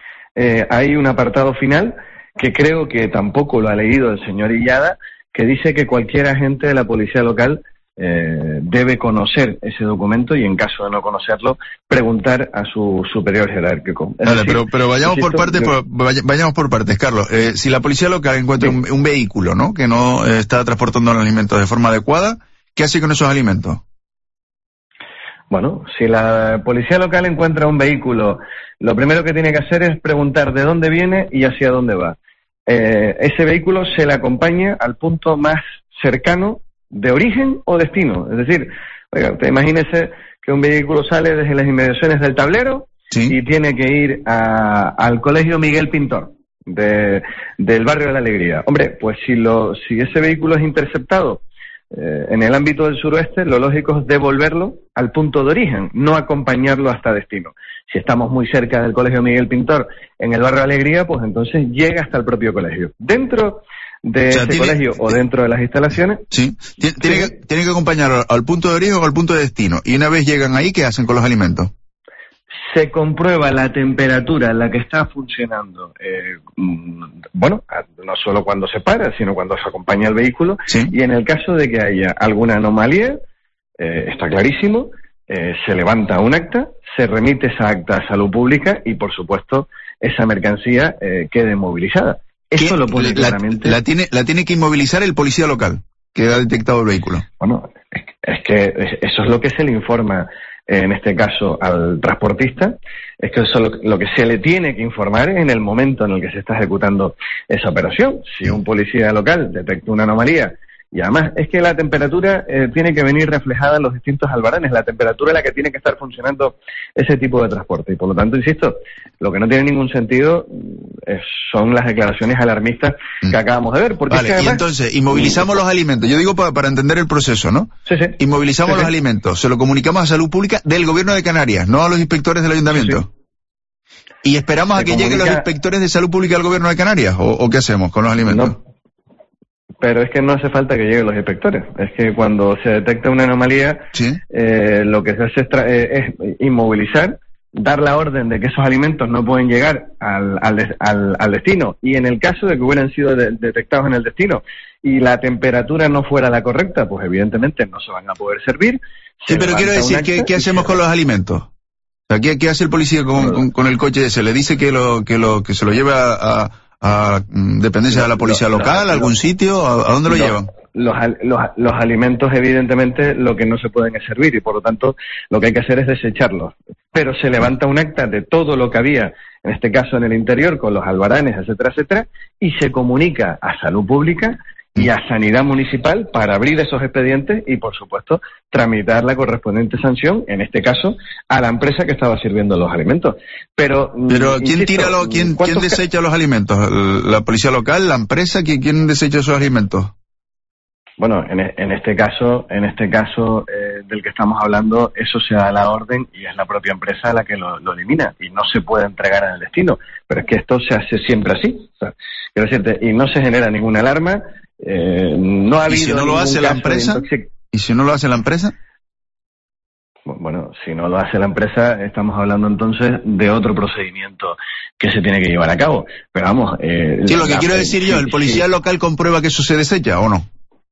eh, hay un apartado final que creo que tampoco lo ha leído el señor Illada, que dice que cualquier agente de la policía local eh, debe conocer ese documento y en caso de no conocerlo, preguntar a su superior jerárquico. Es Vale, decir, pero, pero vayamos por partes, yo... vayamos por partes, Carlos. Eh, si la policía local encuentra sí. un, un vehículo, ¿no?, que no eh, está transportando los alimentos de forma adecuada, ¿qué hace con esos alimentos? Bueno, si la policía local encuentra un vehículo, lo primero que tiene que hacer es preguntar de dónde viene y hacia dónde va. Eh, ese vehículo se le acompaña al punto más cercano de origen o destino. Es decir, oiga, usted imagínese que un vehículo sale desde las inmediaciones del tablero ¿sí? y tiene que ir a, al colegio Miguel Pintor de, del barrio de la Alegría. Hombre, pues si, lo, si ese vehículo es interceptado Eh, en el ámbito del suroeste, lo lógico es devolverlo al punto de origen, no acompañarlo hasta destino. Si estamos muy cerca del colegio Miguel Pintor, en el barrio Alegría, pues entonces llega hasta el propio colegio. Dentro de O sea, ese tiene- colegio o dentro de las instalaciones. Sí. Tien- Tiene que, tiene que acompañar al- al punto de origen o al punto de destino. Y una vez llegan ahí, ¿qué hacen con los alimentos? Se comprueba la temperatura en la que está funcionando, eh, mm, bueno, a- no solo cuando se para, sino cuando se acompaña el vehículo, y en el caso de que haya alguna anomalía, eh, está clarísimo, eh, se levanta un acta, se remite esa acta a Salud Pública y, por supuesto, esa mercancía eh, quede movilizada. Eso lo pone La, claramente. la tiene, la tiene que inmovilizar el policía local, que ha detectado el vehículo. Bueno, es, es que es- eso es lo que se le informa, eh, en este caso, al transportista, es que eso lo, lo que se le tiene que informar en el momento en el que se está ejecutando esa operación. Si un policía local detecta una anomalía, y además es que la temperatura eh, tiene que venir reflejada en los distintos albaranes, la temperatura en la que tiene que estar funcionando ese tipo de transporte. Y por lo tanto, insisto, lo que no tiene ningún sentido mm, es- son las declaraciones alarmistas que acabamos de ver. Porque es Vale, que y además- entonces, inmovilizamos los alimentos. Yo digo pa- para entender el proceso, ¿no? Sí, sí. Inmovilizamos Sí, los sí. alimentos, se lo comunicamos a Salud Pública del Gobierno de Canarias, no a los inspectores del Ayuntamiento. Y esperamos Se a que lleguen los comunica- inspectores de Salud Pública del Gobierno de Canarias, ¿o, o qué hacemos con los alimentos? Pero es que no hace falta que lleguen los inspectores. Es que cuando se detecta una anomalía, eh, lo que se hace es, tra- eh, es inmovilizar, dar la orden de que esos alimentos no pueden llegar al, al, des- al- al destino. Y en el caso de que hubieran sido de- detectados en el destino y la temperatura no fuera la correcta, pues evidentemente no se van a poder servir. Sí, Se pero quiero levanta un decir, ¿qué, acta qué y hacemos se- con los alimentos? O sea, ¿qué, qué hace el policía con, con, con el coche ese? ¿Le dice que lo que lo que se lo lleva a, a mm, dependencia de la policía Lo- lo- local, a lo- algún sitio? ¿A, a dónde lo Lo- llevan? Los, al- los, los alimentos, evidentemente, lo que no se pueden es servir y, por lo tanto, lo que hay que hacer es desecharlos. Pero se levanta un acta de todo lo que había, en este caso en el interior, con los albaranes, etcétera, etcétera, y se comunica a Salud Pública y a Sanidad Municipal para abrir esos expedientes y, por supuesto, tramitar la correspondiente sanción, en este caso, a la empresa que estaba sirviendo los alimentos. Pero, mm, Pero ¿quién insisto, tira lo, quién, quién ¿cuántos ca- desecha los alimentos? ¿La policía local, la empresa? ¿Quién, quién desecha esos alimentos? Bueno, en, e- en este caso, en este caso eh, del que estamos hablando, eso se da la orden y es la propia empresa la que lo, lo elimina y no se puede entregar en el destino. Pero es que esto se hace siempre así. O sea, quiero decirte, y no se genera ninguna alarma. Eh, no ha ¿Y habido si no lo ningún hace la caso de empresa? intoxic- ¿Y si no lo hace la empresa? Bueno, si no lo hace la empresa, estamos hablando entonces de otro procedimiento que se tiene que llevar a cabo. Pero vamos, eh, Sí, lo que la- quiero decir sí, yo, ¿el policía sí. local comprueba que eso se desecha o no?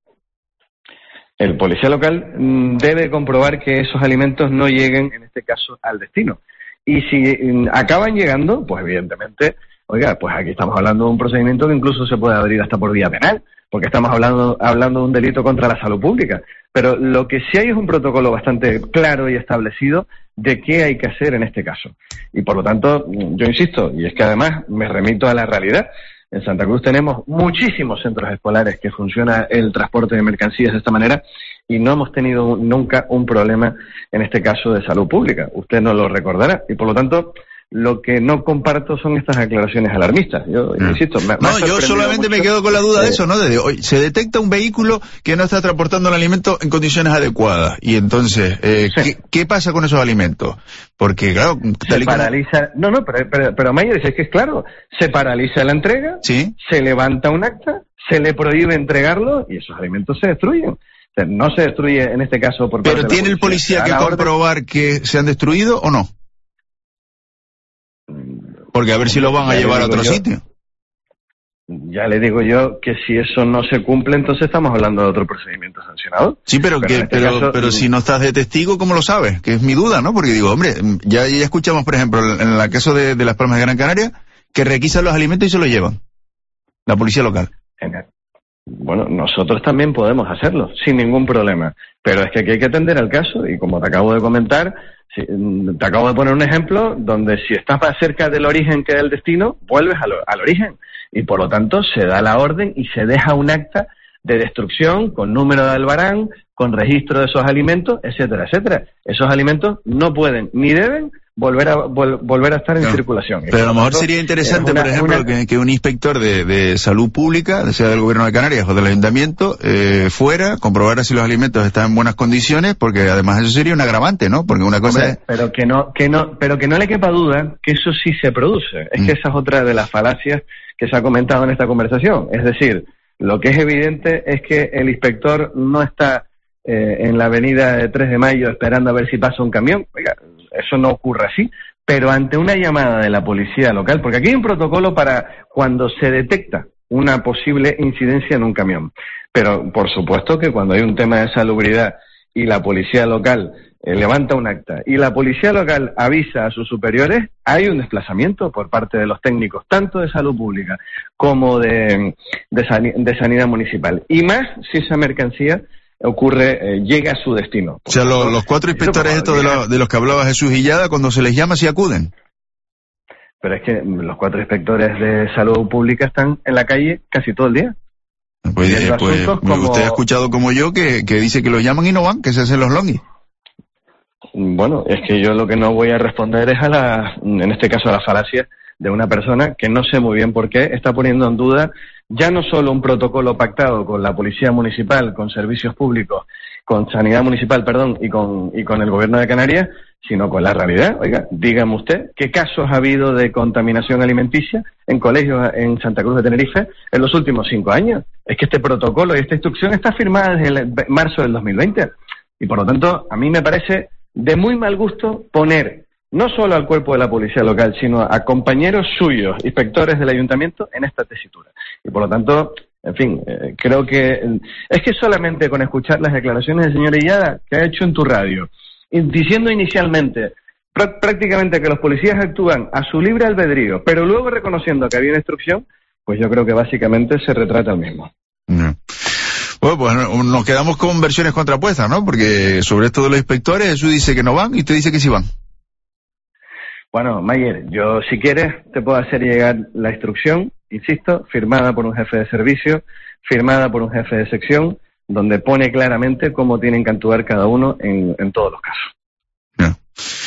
El policía local mm, debe comprobar que esos alimentos no lleguen, en este caso, al destino. Y si mm, acaban llegando, pues evidentemente, oiga, pues aquí estamos hablando de un procedimiento que incluso se puede abrir hasta por vía penal, porque estamos hablando, hablando de un delito contra la salud pública. Pero lo que sí hay es un protocolo bastante claro y establecido de qué hay que hacer en este caso. Y por lo tanto, mm, yo insisto, y es que además me remito a la realidad. En Santa Cruz tenemos muchísimos centros escolares que funciona el transporte de mercancías de esta manera y no hemos tenido nunca un problema, en este caso, de salud pública. Usted no lo recordará. Y por lo tanto, lo que no comparto son estas aclaraciones alarmistas. Yo insisto, me, me ha No, yo sorprendido solamente me mucho. quedo con la duda de Eh, eso, ¿no? De, oye, se detecta un vehículo que no está transportando el alimento en condiciones adecuadas. Y entonces, eh, ¿qué, qué pasa con esos alimentos? Porque, claro, Se tal y como- paraliza. No, no, pero, pero, pero Mayer, es que es claro, se paraliza la entrega, se levanta un acta, se le prohíbe entregarlo y esos alimentos se destruyen. O sea, no se destruye en este caso por parte Pero de la ¿tiene el policía Da que la orden. comprobar que se han destruido o no? Porque a ver si lo van a Ya le llevar a digo otro yo. sitio. Ya le digo yo que si eso no se cumple, entonces estamos hablando de otro procedimiento sancionado. Sí, pero, en que, este pero, caso, pero si no estás de testigo, ¿cómo lo sabes? Que es mi duda, ¿no? Porque digo, hombre, ya, ya escuchamos, por ejemplo, en el caso de, de Las Palmas de Gran Canaria, que requisan los alimentos y se los llevan. La policía local. Bueno, nosotros también podemos hacerlo, sin ningún problema. Pero es que aquí hay que atender al caso y como te acabo de comentar, si- te acabo de poner un ejemplo donde si estás más cerca del origen que del destino, vuelves al, al origen. Y por lo tanto se da la orden y se deja un acta de destrucción con número de albarán, con registro de esos alimentos, etcétera, etcétera. Esos alimentos no pueden ni deben volver a vol- volver a estar en circulación. Y Pero a lo por mejor tanto, sería interesante, es una- por ejemplo, una- que, que un inspector de, de salud pública, sea del gobierno de Canarias o del ayuntamiento, eh, fuera, comprobara si los alimentos están en buenas condiciones, porque además eso sería un agravante, ¿no? Porque una cosa Hombre, es... pero que no, que no, pero que no le quepa duda que eso sí se produce. Es que esa es otra de las falacias que se ha comentado en esta conversación. Es decir, Lo que es evidente es que el inspector no está eh, en la avenida de tres de mayo esperando a ver si pasa un camión. Oiga, eso no ocurre así. Pero ante una llamada de la policía local, porque aquí hay un protocolo para cuando se detecta una posible incidencia en un camión. Pero, por supuesto, que cuando hay un tema de salubridad y la policía local eh, levanta un acta y la policía local avisa a sus superiores, hay un desplazamiento por parte de los técnicos, tanto de salud pública como de, de, san, de sanidad municipal. Y más si esa mercancía ocurre, eh, llega a su destino. O sea, lo, los cuatro inspectores estos de, lo, de los que hablaba Jesús Illada, cuando se les llama, sí acuden. Pero es que los cuatro inspectores de salud pública están en la calle casi todo el día. Pues, eh, pues como... usted ha escuchado como yo que, que dice que los llaman y no van, que se hacen los longis. Bueno, es que yo lo que no voy a responder es a la, en este caso a la falacia de una persona que no sé muy bien por qué está poniendo en duda ya no solo un protocolo pactado con la policía municipal, con servicios públicos, con sanidad municipal, perdón, y con, y con el gobierno de Canarias, sino con la realidad. Oiga, dígame usted, ¿qué casos ha habido de contaminación alimenticia en colegios en Santa Cruz de Tenerife en los últimos cinco años? Es que este protocolo y esta instrucción está firmada desde el marzo del dos mil veinte. Y por lo tanto, a mí me parece de muy mal gusto poner no solo al cuerpo de la policía local, sino a compañeros suyos, inspectores del ayuntamiento, en esta tesitura. Y por lo tanto, en fin, eh, creo que eh, es que solamente con escuchar las declaraciones del señor Illada que ha hecho en tu radio, diciendo inicialmente pr- prácticamente que los policías actúan a su libre albedrío, pero luego reconociendo que había una instrucción, pues yo creo que básicamente se retrata el mismo. No. Bueno, pues nos quedamos con versiones contrapuestas, ¿no? Porque sobre esto de los inspectores, Jesús dice que no van y usted dice que sí van. Bueno, Mayer, yo si quieres te puedo hacer llegar la instrucción, insisto, firmada por un jefe de servicio, firmada por un jefe de sección, donde pone claramente cómo tienen que actuar cada uno en, en todos los casos. No.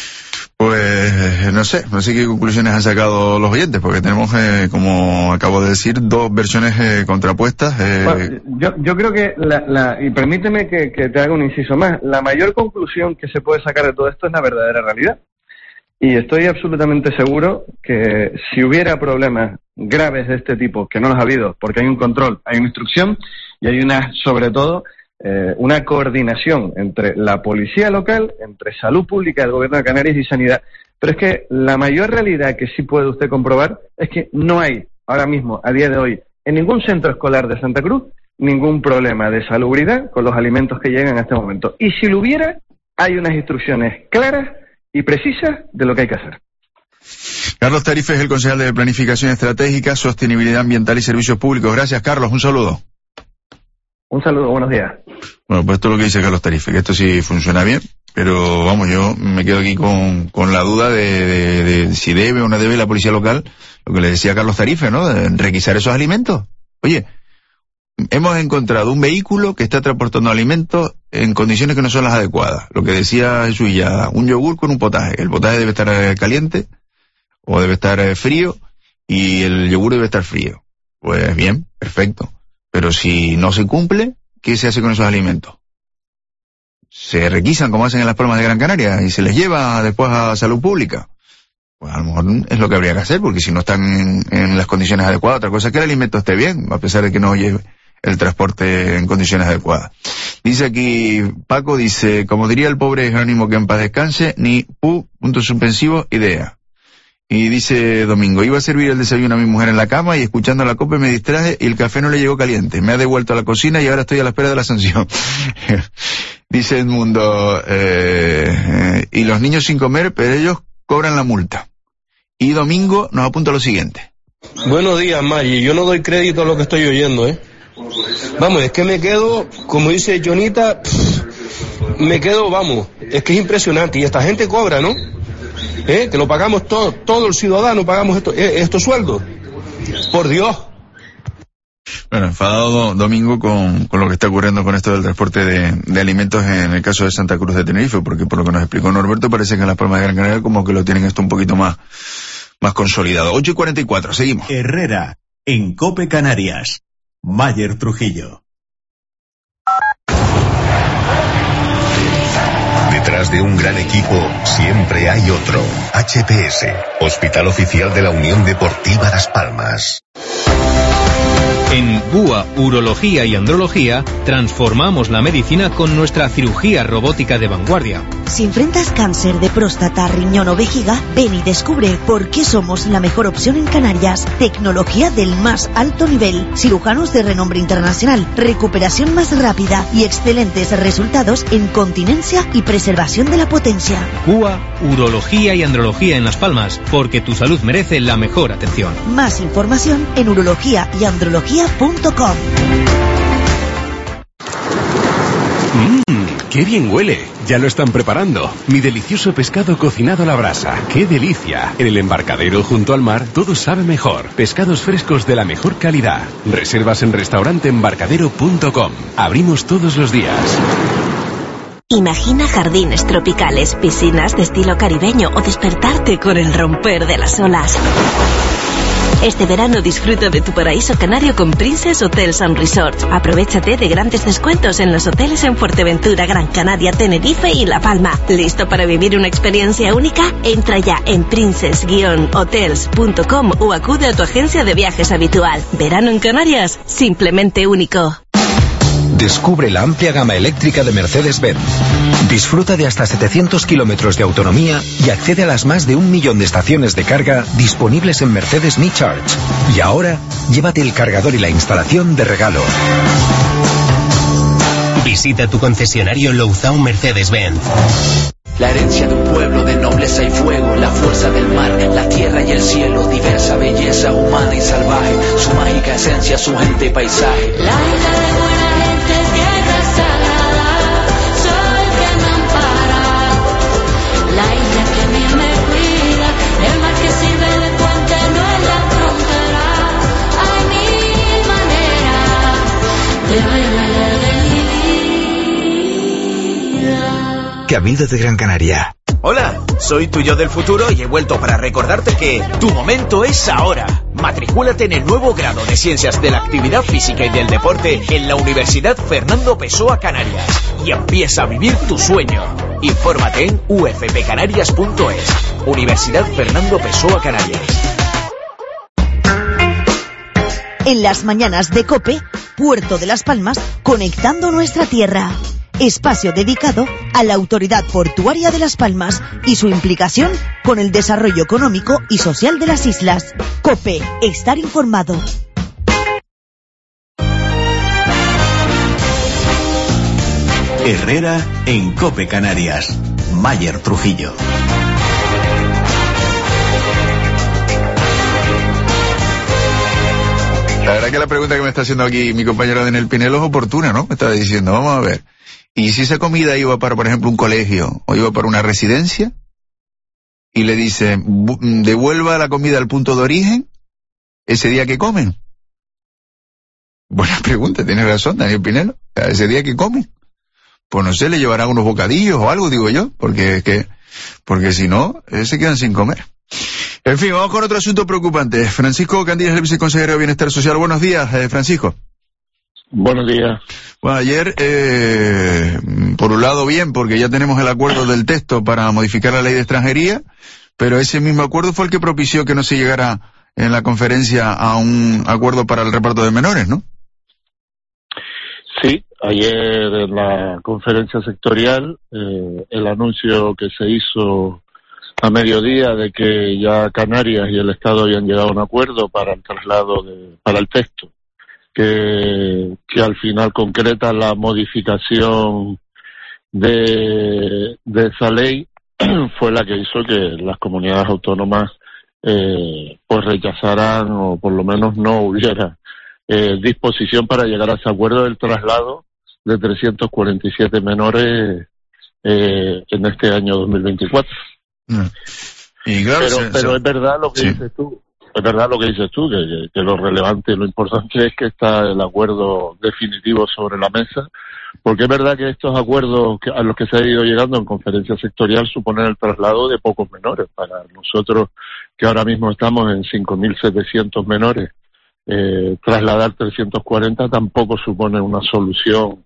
Pues no sé, no sé qué conclusiones han sacado los oyentes, porque tenemos, eh, como acabo de decir, dos versiones eh, contrapuestas. Eh... Bueno, yo, yo creo que, la, la, y permíteme que, que te haga un inciso más, la mayor conclusión que se puede sacar de todo esto es la verdadera realidad. Y estoy absolutamente seguro que si hubiera problemas graves de este tipo, que no los ha habido, porque hay un control, hay una instrucción y hay una, sobre todo, eh, una coordinación entre la policía local, entre salud pública del gobierno de Canarias y sanidad. Pero es que la mayor realidad que sí puede usted comprobar es que no hay ahora mismo, a día de hoy, en ningún centro escolar de Santa Cruz, ningún problema de salubridad con los alimentos que llegan a este momento. Y si lo hubiera, hay unas instrucciones claras y precisa de lo que hay que hacer. Carlos Tarife es el concejal de Planificación Estratégica, Sostenibilidad Ambiental y Servicios Públicos. Gracias, Carlos. Un saludo. Un saludo, buenos días. Bueno, pues esto es lo que dice Carlos Tarife, que esto sí funciona bien, pero vamos, yo me quedo aquí con, con la duda de, de, de si debe o no debe la policía local, lo que le decía Carlos Tarife, ¿no? De requisar esos alimentos. Oye, hemos encontrado un vehículo que está transportando alimentos en condiciones que no son las adecuadas. Lo que decía Jesús Illada, un yogur con un potaje. El potaje debe estar eh, caliente o debe estar eh, frío y el yogur debe estar frío. Pues bien, perfecto. Pero si no se cumple, ¿qué se hace con esos alimentos? Se requisan como hacen en las Palmas de Gran Canaria y se les lleva después a salud pública. Pues a lo mejor es lo que habría que hacer, porque si no están en, en las condiciones adecuadas, otra cosa es que el alimento esté bien, a pesar de que no lleve el transporte en condiciones adecuadas. Dice aquí, Paco dice, como diría el pobre Jerónimo que en paz descanse, ni pu, punto suspensivo, idea. Y dice Domingo, iba a servir el desayuno a mi mujer en la cama y escuchando la copa me distraje y el café no le llegó caliente. Me ha devuelto a la cocina y ahora estoy a la espera de la sanción. Dice Edmundo, eh, eh, y los niños sin comer, pero ellos cobran la multa. Y Domingo nos apunta lo siguiente. Buenos días, Mari. Yo no doy crédito a lo que estoy oyendo, ¿eh? Vamos, es que me quedo, como dice Jonita, pff, me quedo, vamos, es que es impresionante. Y esta gente cobra, ¿no? ¿Eh? Que lo pagamos todo, todo el ciudadano pagamos esto, eh, estos sueldos. Por Dios. Bueno, enfadado Domingo con, con lo que está ocurriendo con esto del transporte de, de alimentos en el caso de Santa Cruz de Tenerife, porque por lo que nos explicó Norberto parece que en las Palmas de Gran Canaria como que lo tienen esto un poquito más, más consolidado. ocho y cuarenta y cuatro, seguimos. Herrera, en COPE Canarias. Mayer Trujillo. Detrás de un gran equipo siempre hay otro. H P S, Hospital Oficial de la Unión Deportiva Las Palmas. En B U A Urología y Andrología transformamos la medicina con nuestra cirugía robótica de vanguardia. Si enfrentas cáncer de próstata, riñón o vejiga, ven y descubre por qué somos la mejor opción en Canarias. Tecnología del más alto nivel, cirujanos de renombre internacional, recuperación más rápida y excelentes resultados en continencia y preservación de la potencia. B U A Urología y Andrología en Las Palmas, porque tu salud merece la mejor atención. Más información en urología y andrología punto com. Mmm, qué bien huele. Ya lo están preparando. Mi delicioso pescado cocinado a la brasa. ¡Qué delicia! En el embarcadero junto al mar todo sabe mejor. Pescados frescos de la mejor calidad. Reservas en restaurante embarcadero punto com. Abrimos todos los días. Imagina jardines tropicales, piscinas de estilo caribeño o despertarte con el romper de las olas. Este verano disfruta de tu paraíso canario con Princess Hotels and Resorts. Aprovechate de grandes descuentos en los hoteles en Fuerteventura, Gran Canaria, Tenerife y La Palma. ¿Listo para vivir una experiencia única? Entra ya en princess hotels punto com o acude a tu agencia de viajes habitual. Verano en Canarias, simplemente único. Descubre la amplia gama eléctrica de Mercedes-Benz. Disfruta de hasta setecientos kilómetros de autonomía y accede a las más de un millón de estaciones de carga disponibles en Mercedes Me Charge. Y ahora, llévate el cargador y la instalación de regalo. Visita tu concesionario Louzao Mercedes-Benz. La herencia de un pueblo de nobleza y fuego, la fuerza del mar, la tierra y el cielo, diversa belleza humana y salvaje, su mágica esencia, su gente y paisaje. La isla de buena gente, tierra sagrada, sol que me ampara, la isla que a mí me cuida, el mar que sirve de puente, no es la frontera. Hay mil maneras de bailar de mi vida. Cabildo de Gran Canaria. Hola, soy tu yo del futuro y he vuelto para recordarte que tu momento es ahora. Matricúlate en el nuevo grado de Ciencias de la Actividad Física y del Deporte en la Universidad Fernando Pessoa Canarias y empieza a vivir tu sueño. Infórmate en u f p canarias punto es. Universidad Fernando Pessoa Canarias. En las mañanas de COPE, Puerto de Las Palmas, conectando nuestra tierra. Espacio dedicado a la Autoridad Portuaria de Las Palmas y su implicación con el desarrollo económico y social de las islas. COPE, estar informado. Herrera en COPE Canarias. Mayer Trujillo. La verdad que la pregunta que me está haciendo aquí mi compañero Daniel Pinelo es oportuna, ¿no? Me está diciendo, vamos a ver. Y si esa comida iba para, por ejemplo, un colegio o iba para una residencia y le dice, devuelva la comida al punto de origen ese día que comen. Buena pregunta, tiene razón Daniel Pinelo. Ese día que comen. Pues no sé, le llevarán unos bocadillos o algo, digo yo, porque que, porque si no, eh, se quedan sin comer. En fin, vamos con otro asunto preocupante. Francisco Candillas, el viceconsejero de Bienestar Social. Buenos días, eh, Francisco. Buenos días. Bueno, ayer, eh, por un lado bien, porque ya tenemos el acuerdo del texto para modificar la ley de extranjería, pero ese mismo acuerdo fue el que propició que no se llegara en la conferencia a un acuerdo para el reparto de menores, ¿no? Sí, ayer en la conferencia sectorial, eh, el anuncio que se hizo a mediodía de que ya Canarias y el Estado habían llegado a un acuerdo para el traslado de, para el texto, que, que al final concreta la modificación de, de esa ley, fue la que hizo que las comunidades autónomas eh, pues rechazaran o por lo menos no hubiera eh, disposición para llegar a ese acuerdo del traslado de trescientos cuarenta y siete menores eh, en este año dos mil veinticuatro. Mm. Y claro, pero se, pero se... es verdad lo que sí. dices tú, es verdad lo que dices tú, que, que, que lo relevante y lo importante es que está el acuerdo definitivo sobre la mesa, porque es verdad que estos acuerdos que, a los que se ha ido llegando en conferencia sectorial suponen el traslado de pocos menores. Para nosotros, que ahora mismo estamos en cinco mil setecientos menores, eh, trasladar trescientos cuarenta tampoco supone una solución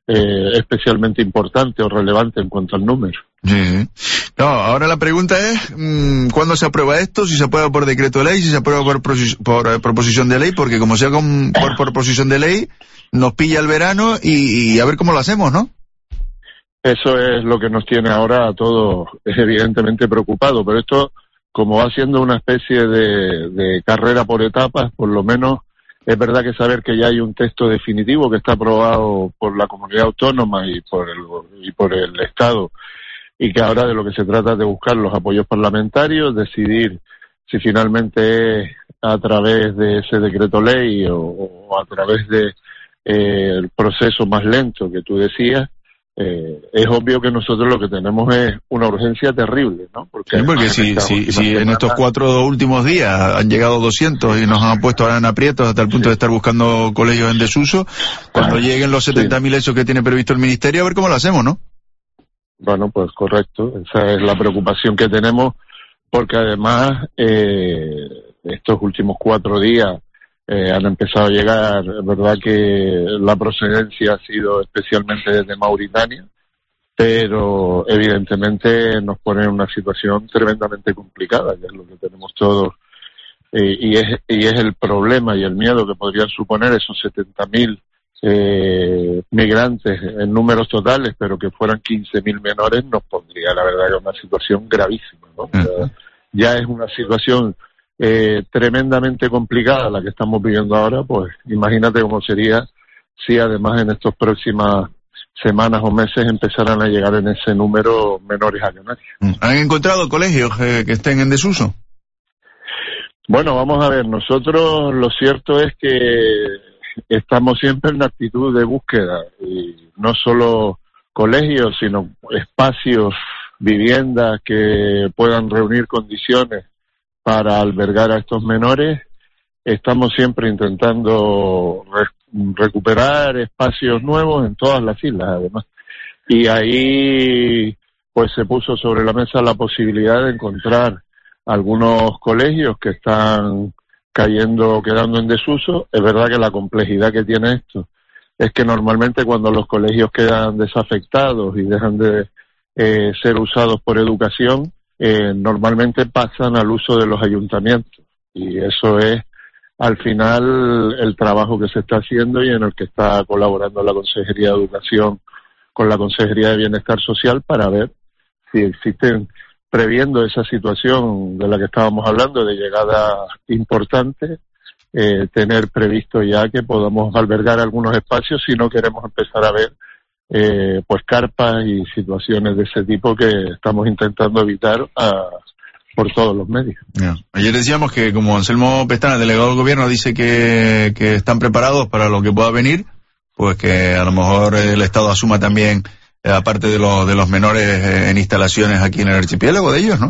eh, especialmente importante o relevante en cuanto al número. Sí. No, ahora la pregunta es, mmm, ¿cuándo se aprueba esto? Si se aprueba por decreto de ley, si se aprueba por, prosi- por eh, proposición de ley, porque como sea con, por, por proposición de ley, nos pilla el verano y, y a ver cómo lo hacemos, ¿no? Eso es lo que nos tiene ahora a todos evidentemente preocupados, pero esto, como va siendo una especie de, de carrera por etapas, por lo menos es verdad que saber que ya hay un texto definitivo que está aprobado por la comunidad autónoma y por el, y por el Estado, y que ahora de lo que se trata es de buscar los apoyos parlamentarios, decidir si finalmente es a través de ese decreto ley o, o a través de eh, el proceso más lento que tú decías. Eh, es obvio que nosotros lo que tenemos es una urgencia terrible, ¿no? Porque, sí, porque si, si, si en estos cuatro últimos días han llegado doscientos y nos han puesto ahora en aprietos hasta el punto sí. de estar buscando colegios en desuso, cuando lleguen los setenta mil sí. esos que tiene previsto el Ministerio, a ver cómo lo hacemos, ¿no? Bueno, pues correcto, esa es la preocupación que tenemos, porque además eh, estos últimos cuatro días Eh, han empezado a llegar, es verdad que la procedencia ha sido especialmente desde Mauritania, pero evidentemente nos pone en una situación tremendamente complicada, que es lo que tenemos todos, eh, y, es, y es el problema y el miedo que podrían suponer esos setenta mil eh, migrantes en números totales, pero que fueran quince mil menores, nos pondría la verdad que una situación gravísima, ¿no? Uh-huh. Ya es una situación Eh, tremendamente complicada la que estamos viviendo ahora, pues imagínate cómo sería si además en estas próximas semanas o meses empezaran a llegar en ese número menores a Canarias. ¿Han encontrado colegios eh, que estén en desuso? Bueno, vamos a ver, nosotros lo cierto es que estamos siempre en actitud de búsqueda, y no solo colegios, sino espacios, viviendas que puedan reunir condiciones para albergar a estos menores. Estamos siempre intentando re- recuperar espacios nuevos en todas las islas, además. Y ahí, pues se puso sobre la mesa la posibilidad de encontrar algunos colegios que están cayendo, quedando en desuso. Es verdad que la complejidad que tiene esto es que normalmente cuando los colegios quedan desafectados y dejan de eh, ser usados por educación, Eh, normalmente pasan al uso de los ayuntamientos, y eso es al final el trabajo que se está haciendo y en el que está colaborando la Consejería de Educación con la Consejería de Bienestar Social para ver si existen, previendo esa situación de la que estábamos hablando de llegada importante, eh, tener previsto ya que podamos albergar algunos espacios si no queremos empezar a ver Eh, pues carpas y situaciones de ese tipo que estamos intentando evitar a, por todos los medios. Yeah. Ayer decíamos que como Anselmo Pestana, delegado del gobierno, dice que, que están preparados para lo que pueda venir, pues que a lo mejor el Estado asuma también, eh, aparte de, lo, de los menores eh, en instalaciones aquí en el archipiélago de ellos, ¿no?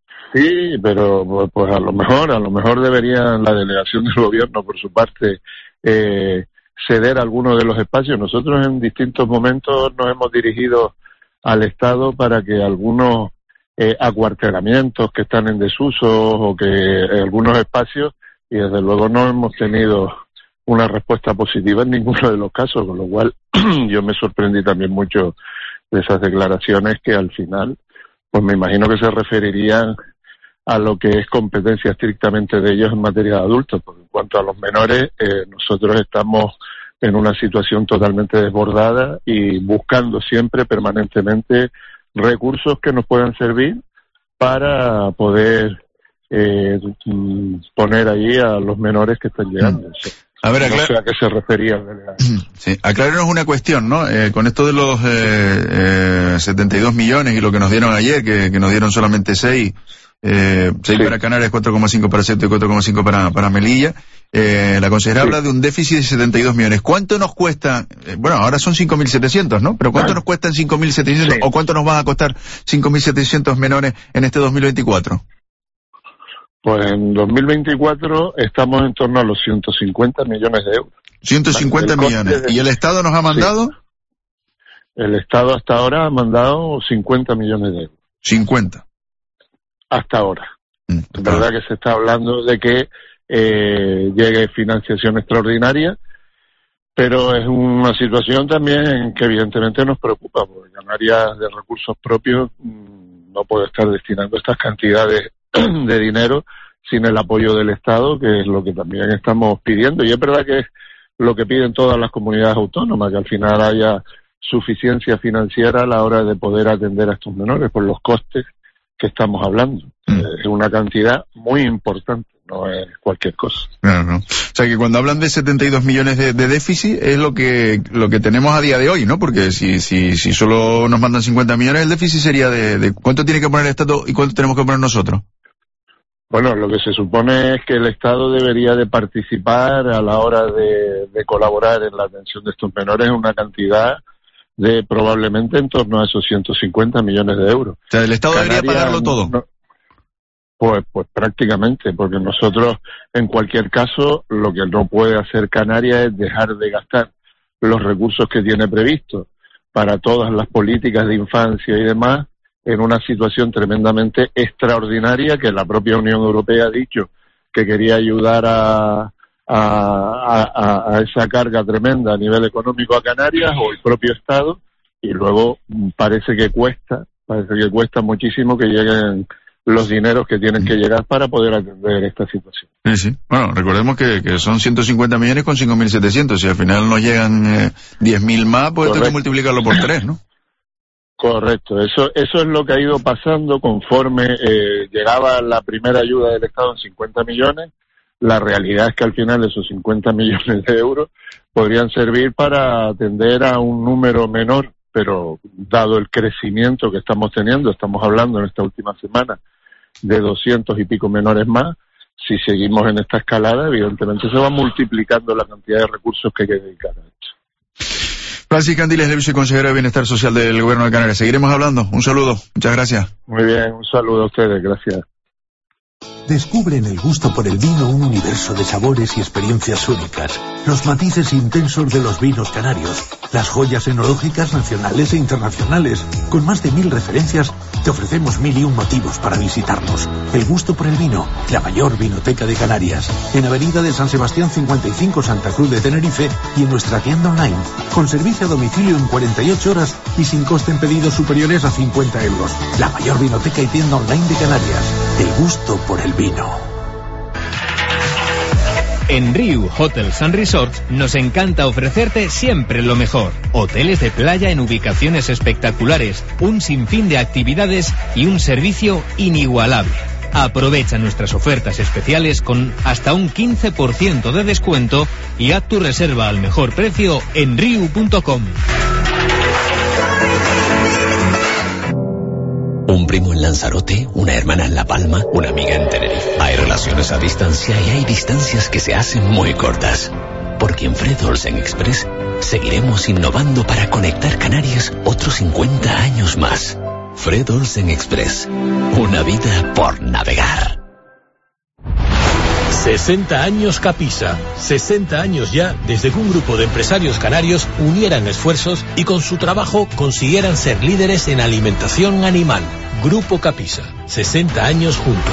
Sí, pero pues a lo mejor, a lo mejor debería la delegación del gobierno por su parte eh, ceder algunos de los espacios. Nosotros en distintos momentos nos hemos dirigido al Estado para que algunos eh, acuartelamientos que están en desuso o que eh, algunos espacios, y desde luego no hemos tenido una respuesta positiva en ninguno de los casos, con lo cual yo me sorprendí también mucho de esas declaraciones que al final, pues me imagino que se referirían a lo que es competencia estrictamente de ellos en materia de adultos, porque en cuanto a los menores, eh, nosotros estamos en una situación totalmente desbordada y buscando siempre, permanentemente, recursos que nos puedan servir para poder eh, poner allí a los menores que están llegando. A ver, no aclar... sé a qué se refería. Sí, aclárenos una cuestión, ¿no? Eh, con esto de los eh, eh, setenta y dos millones y lo que nos dieron ayer, que, que nos dieron solamente seis, eh, seis sí. para Canarias, cuatro coma cinco para Ceuta y cuatro coma cinco para, para Melilla, eh, la consejera sí. habla de un déficit de setenta y dos millones. ¿Cuánto nos cuesta? Eh, bueno, ahora son cinco mil setecientos, ¿no? Pero ¿cuánto ah. nos cuestan cinco mil setecientos sí. o cuánto nos van a costar cinco mil setecientos menores en este dos mil veinticuatro? Pues en dos mil veinticuatro estamos en torno a los ciento cincuenta millones de euros. ciento cincuenta millones. De... ¿Y el Estado nos ha mandado? Sí. El Estado hasta ahora ha mandado cincuenta millones de euros. cincuenta. Hasta ahora. Mm, es verdad que se está hablando de que eh, llegue financiación extraordinaria, pero es una situación también que evidentemente nos preocupa, porque Canarias de recursos propios mmm, no puede estar destinando estas cantidades de dinero sin el apoyo del Estado, que es lo que también estamos pidiendo, y es verdad que es lo que piden todas las comunidades autónomas, que al final haya suficiencia financiera a la hora de poder atender a estos menores por los costes que estamos hablando. Mm. Es una cantidad muy importante, no es cualquier cosa. Claro, no. O sea que cuando hablan de setenta y dos millones de, de déficit es lo que lo que tenemos a día de hoy, ¿no? Porque si si si solo nos mandan cincuenta millones, el déficit sería de, de ¿cuánto tiene que poner el Estado y cuánto tenemos que poner nosotros? Bueno, lo que se supone es que el Estado debería de participar a la hora de, de colaborar en la atención de estos menores en una cantidad de probablemente en torno a esos ciento cincuenta millones de euros. O sea, el Estado Canarias, debería pagarlo todo. No, pues, pues prácticamente, porque nosotros, en cualquier caso, lo que no puede hacer Canarias es dejar de gastar los recursos que tiene previstos para todas las políticas de infancia y demás, en una situación tremendamente extraordinaria que la propia Unión Europea ha dicho que quería ayudar a, a, a, a esa carga tremenda a nivel económico a Canarias o el propio Estado, y luego parece que cuesta, parece que cuesta muchísimo que lleguen los dineros que tienen que llegar para poder atender esta situación. Sí, sí. Bueno, recordemos que, que son ciento cincuenta millones con cinco mil setecientos, si al final nos llegan eh, diez mil más, pues esto hay que multiplicarlo por tres, ¿no? Correcto, eso eso es lo que ha ido pasando conforme eh, llegaba la primera ayuda del Estado en cincuenta millones. La realidad es que al final esos cincuenta millones de euros podrían servir para atender a un número menor, pero dado el crecimiento que estamos teniendo, estamos hablando en esta última semana de doscientos y pico menores más, si seguimos en esta escalada, evidentemente se va multiplicando la cantidad de recursos que hay que dedicar a esto. Francis Candiles, viceconsejero de Bienestar Social del Gobierno de Canarias. Seguiremos hablando. Un saludo. Muchas gracias. Muy bien, un saludo a ustedes. Gracias. Descubre en el gusto por el vino un universo de sabores y experiencias únicas, los matices intensos de los vinos canarios, las joyas enológicas nacionales e internacionales. Con más de mil referencias, te ofrecemos mil y un motivos para visitarnos. El gusto por el vino, la mayor vinoteca de Canarias, en Avenida de San Sebastián cincuenta y cinco, Santa Cruz de Tenerife, y en nuestra tienda online, con servicio a domicilio en cuarenta y ocho horas y sin coste en pedidos superiores a cincuenta euros. La mayor vinoteca y tienda online de Canarias. El gusto por el vino. En Riu Hotels and Resorts nos encanta ofrecerte siempre lo mejor. Hoteles de playa en ubicaciones espectaculares, un sinfín de actividades y un servicio inigualable. Aprovecha nuestras ofertas especiales con hasta un quince por ciento de descuento y haz tu reserva al mejor precio en riu punto com. Un primo en Lanzarote, una hermana en La Palma, una amiga en Tenerife. Hay relaciones a distancia y hay distancias que se hacen muy cortas. Porque en Fred Olsen Express seguiremos innovando para conectar Canarias otros cincuenta años más. Fred Olsen Express, una vida por navegar. sesenta años Capisa, sesenta años ya desde que un grupo de empresarios canarios unieran esfuerzos y con su trabajo consiguieran ser líderes en alimentación animal. Grupo Capisa, sesenta años juntos.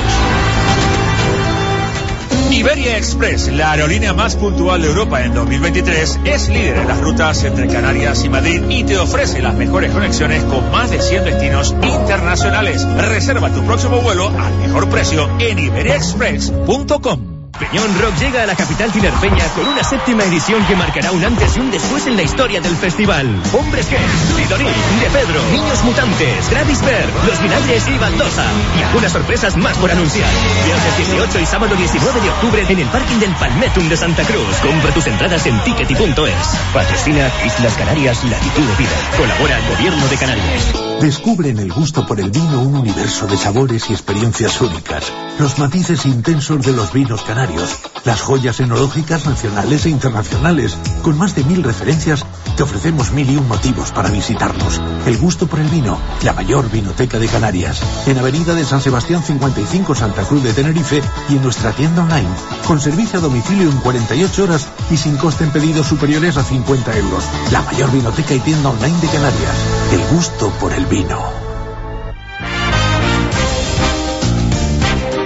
Iberia Express, la aerolínea más puntual de Europa en dos mil veintitrés, es líder en las rutas entre Canarias y Madrid y te ofrece las mejores conexiones con más de cien destinos internacionales. Reserva tu próximo vuelo al mejor precio en iberia express punto com. Peñón Rock llega a la capital tinerfeña con una séptima edición que marcará un antes y un después en la historia del festival. Hombres G, Sidoní, De Pedro, Niños Mutantes, Travis Berg, Los Vinagres y Baldosa. Y algunas sorpresas más por anunciar. Viernes dieciocho y sábado diecinueve de octubre en el parking del Palmetum de Santa Cruz. Compra tus entradas en tickety punto es. Patrocina Islas Canarias, Latitud de Vida. Colabora el Gobierno de Canarias. Descubre en el gusto por el vino un universo de sabores y experiencias únicas, los matices intensos de los vinos canarios, las joyas enológicas nacionales e internacionales. Con más de mil referencias, te ofrecemos mil y un motivos para visitarnos. El gusto por el vino, la mayor vinoteca de Canarias, en Avenida de San Sebastián cincuenta y cinco, Santa Cruz de Tenerife, y en nuestra tienda online, con servicio a domicilio en cuarenta y ocho horas y sin coste en pedidos superiores a cincuenta euros. La mayor vinoteca y tienda online de Canarias. El gusto por el vino.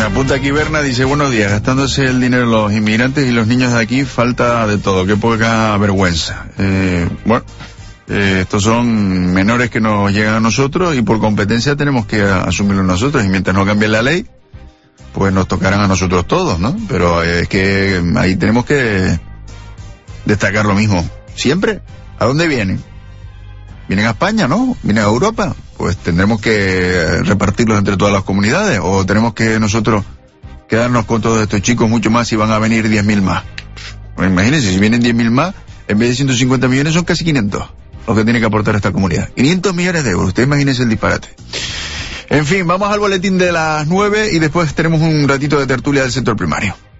Me apunta aquí Berna, dice, buenos días, gastándose el dinero los inmigrantes y los niños de aquí, falta de todo, qué poca vergüenza. Eh, bueno, eh, estos son menores que nos llegan a nosotros y por competencia tenemos que asumirlo nosotros, y mientras no cambie la ley, pues nos tocarán a nosotros todos, ¿no? Pero es que ahí tenemos que destacar lo mismo. Siempre, ¿a dónde vienen? Vienen a España, ¿no? Vienen a Europa. Pues tendremos que repartirlos entre todas las comunidades, o tenemos que nosotros quedarnos con todos estos chicos mucho más si van a venir diez mil más. Pues imagínense, si vienen diez mil más, en vez de ciento cincuenta millones son casi quinientos lo que tiene que aportar esta comunidad. quinientos millones de euros, usted imagínense el disparate. En fin, vamos al boletín de las nueve y después tenemos un ratito de tertulia del sector primario.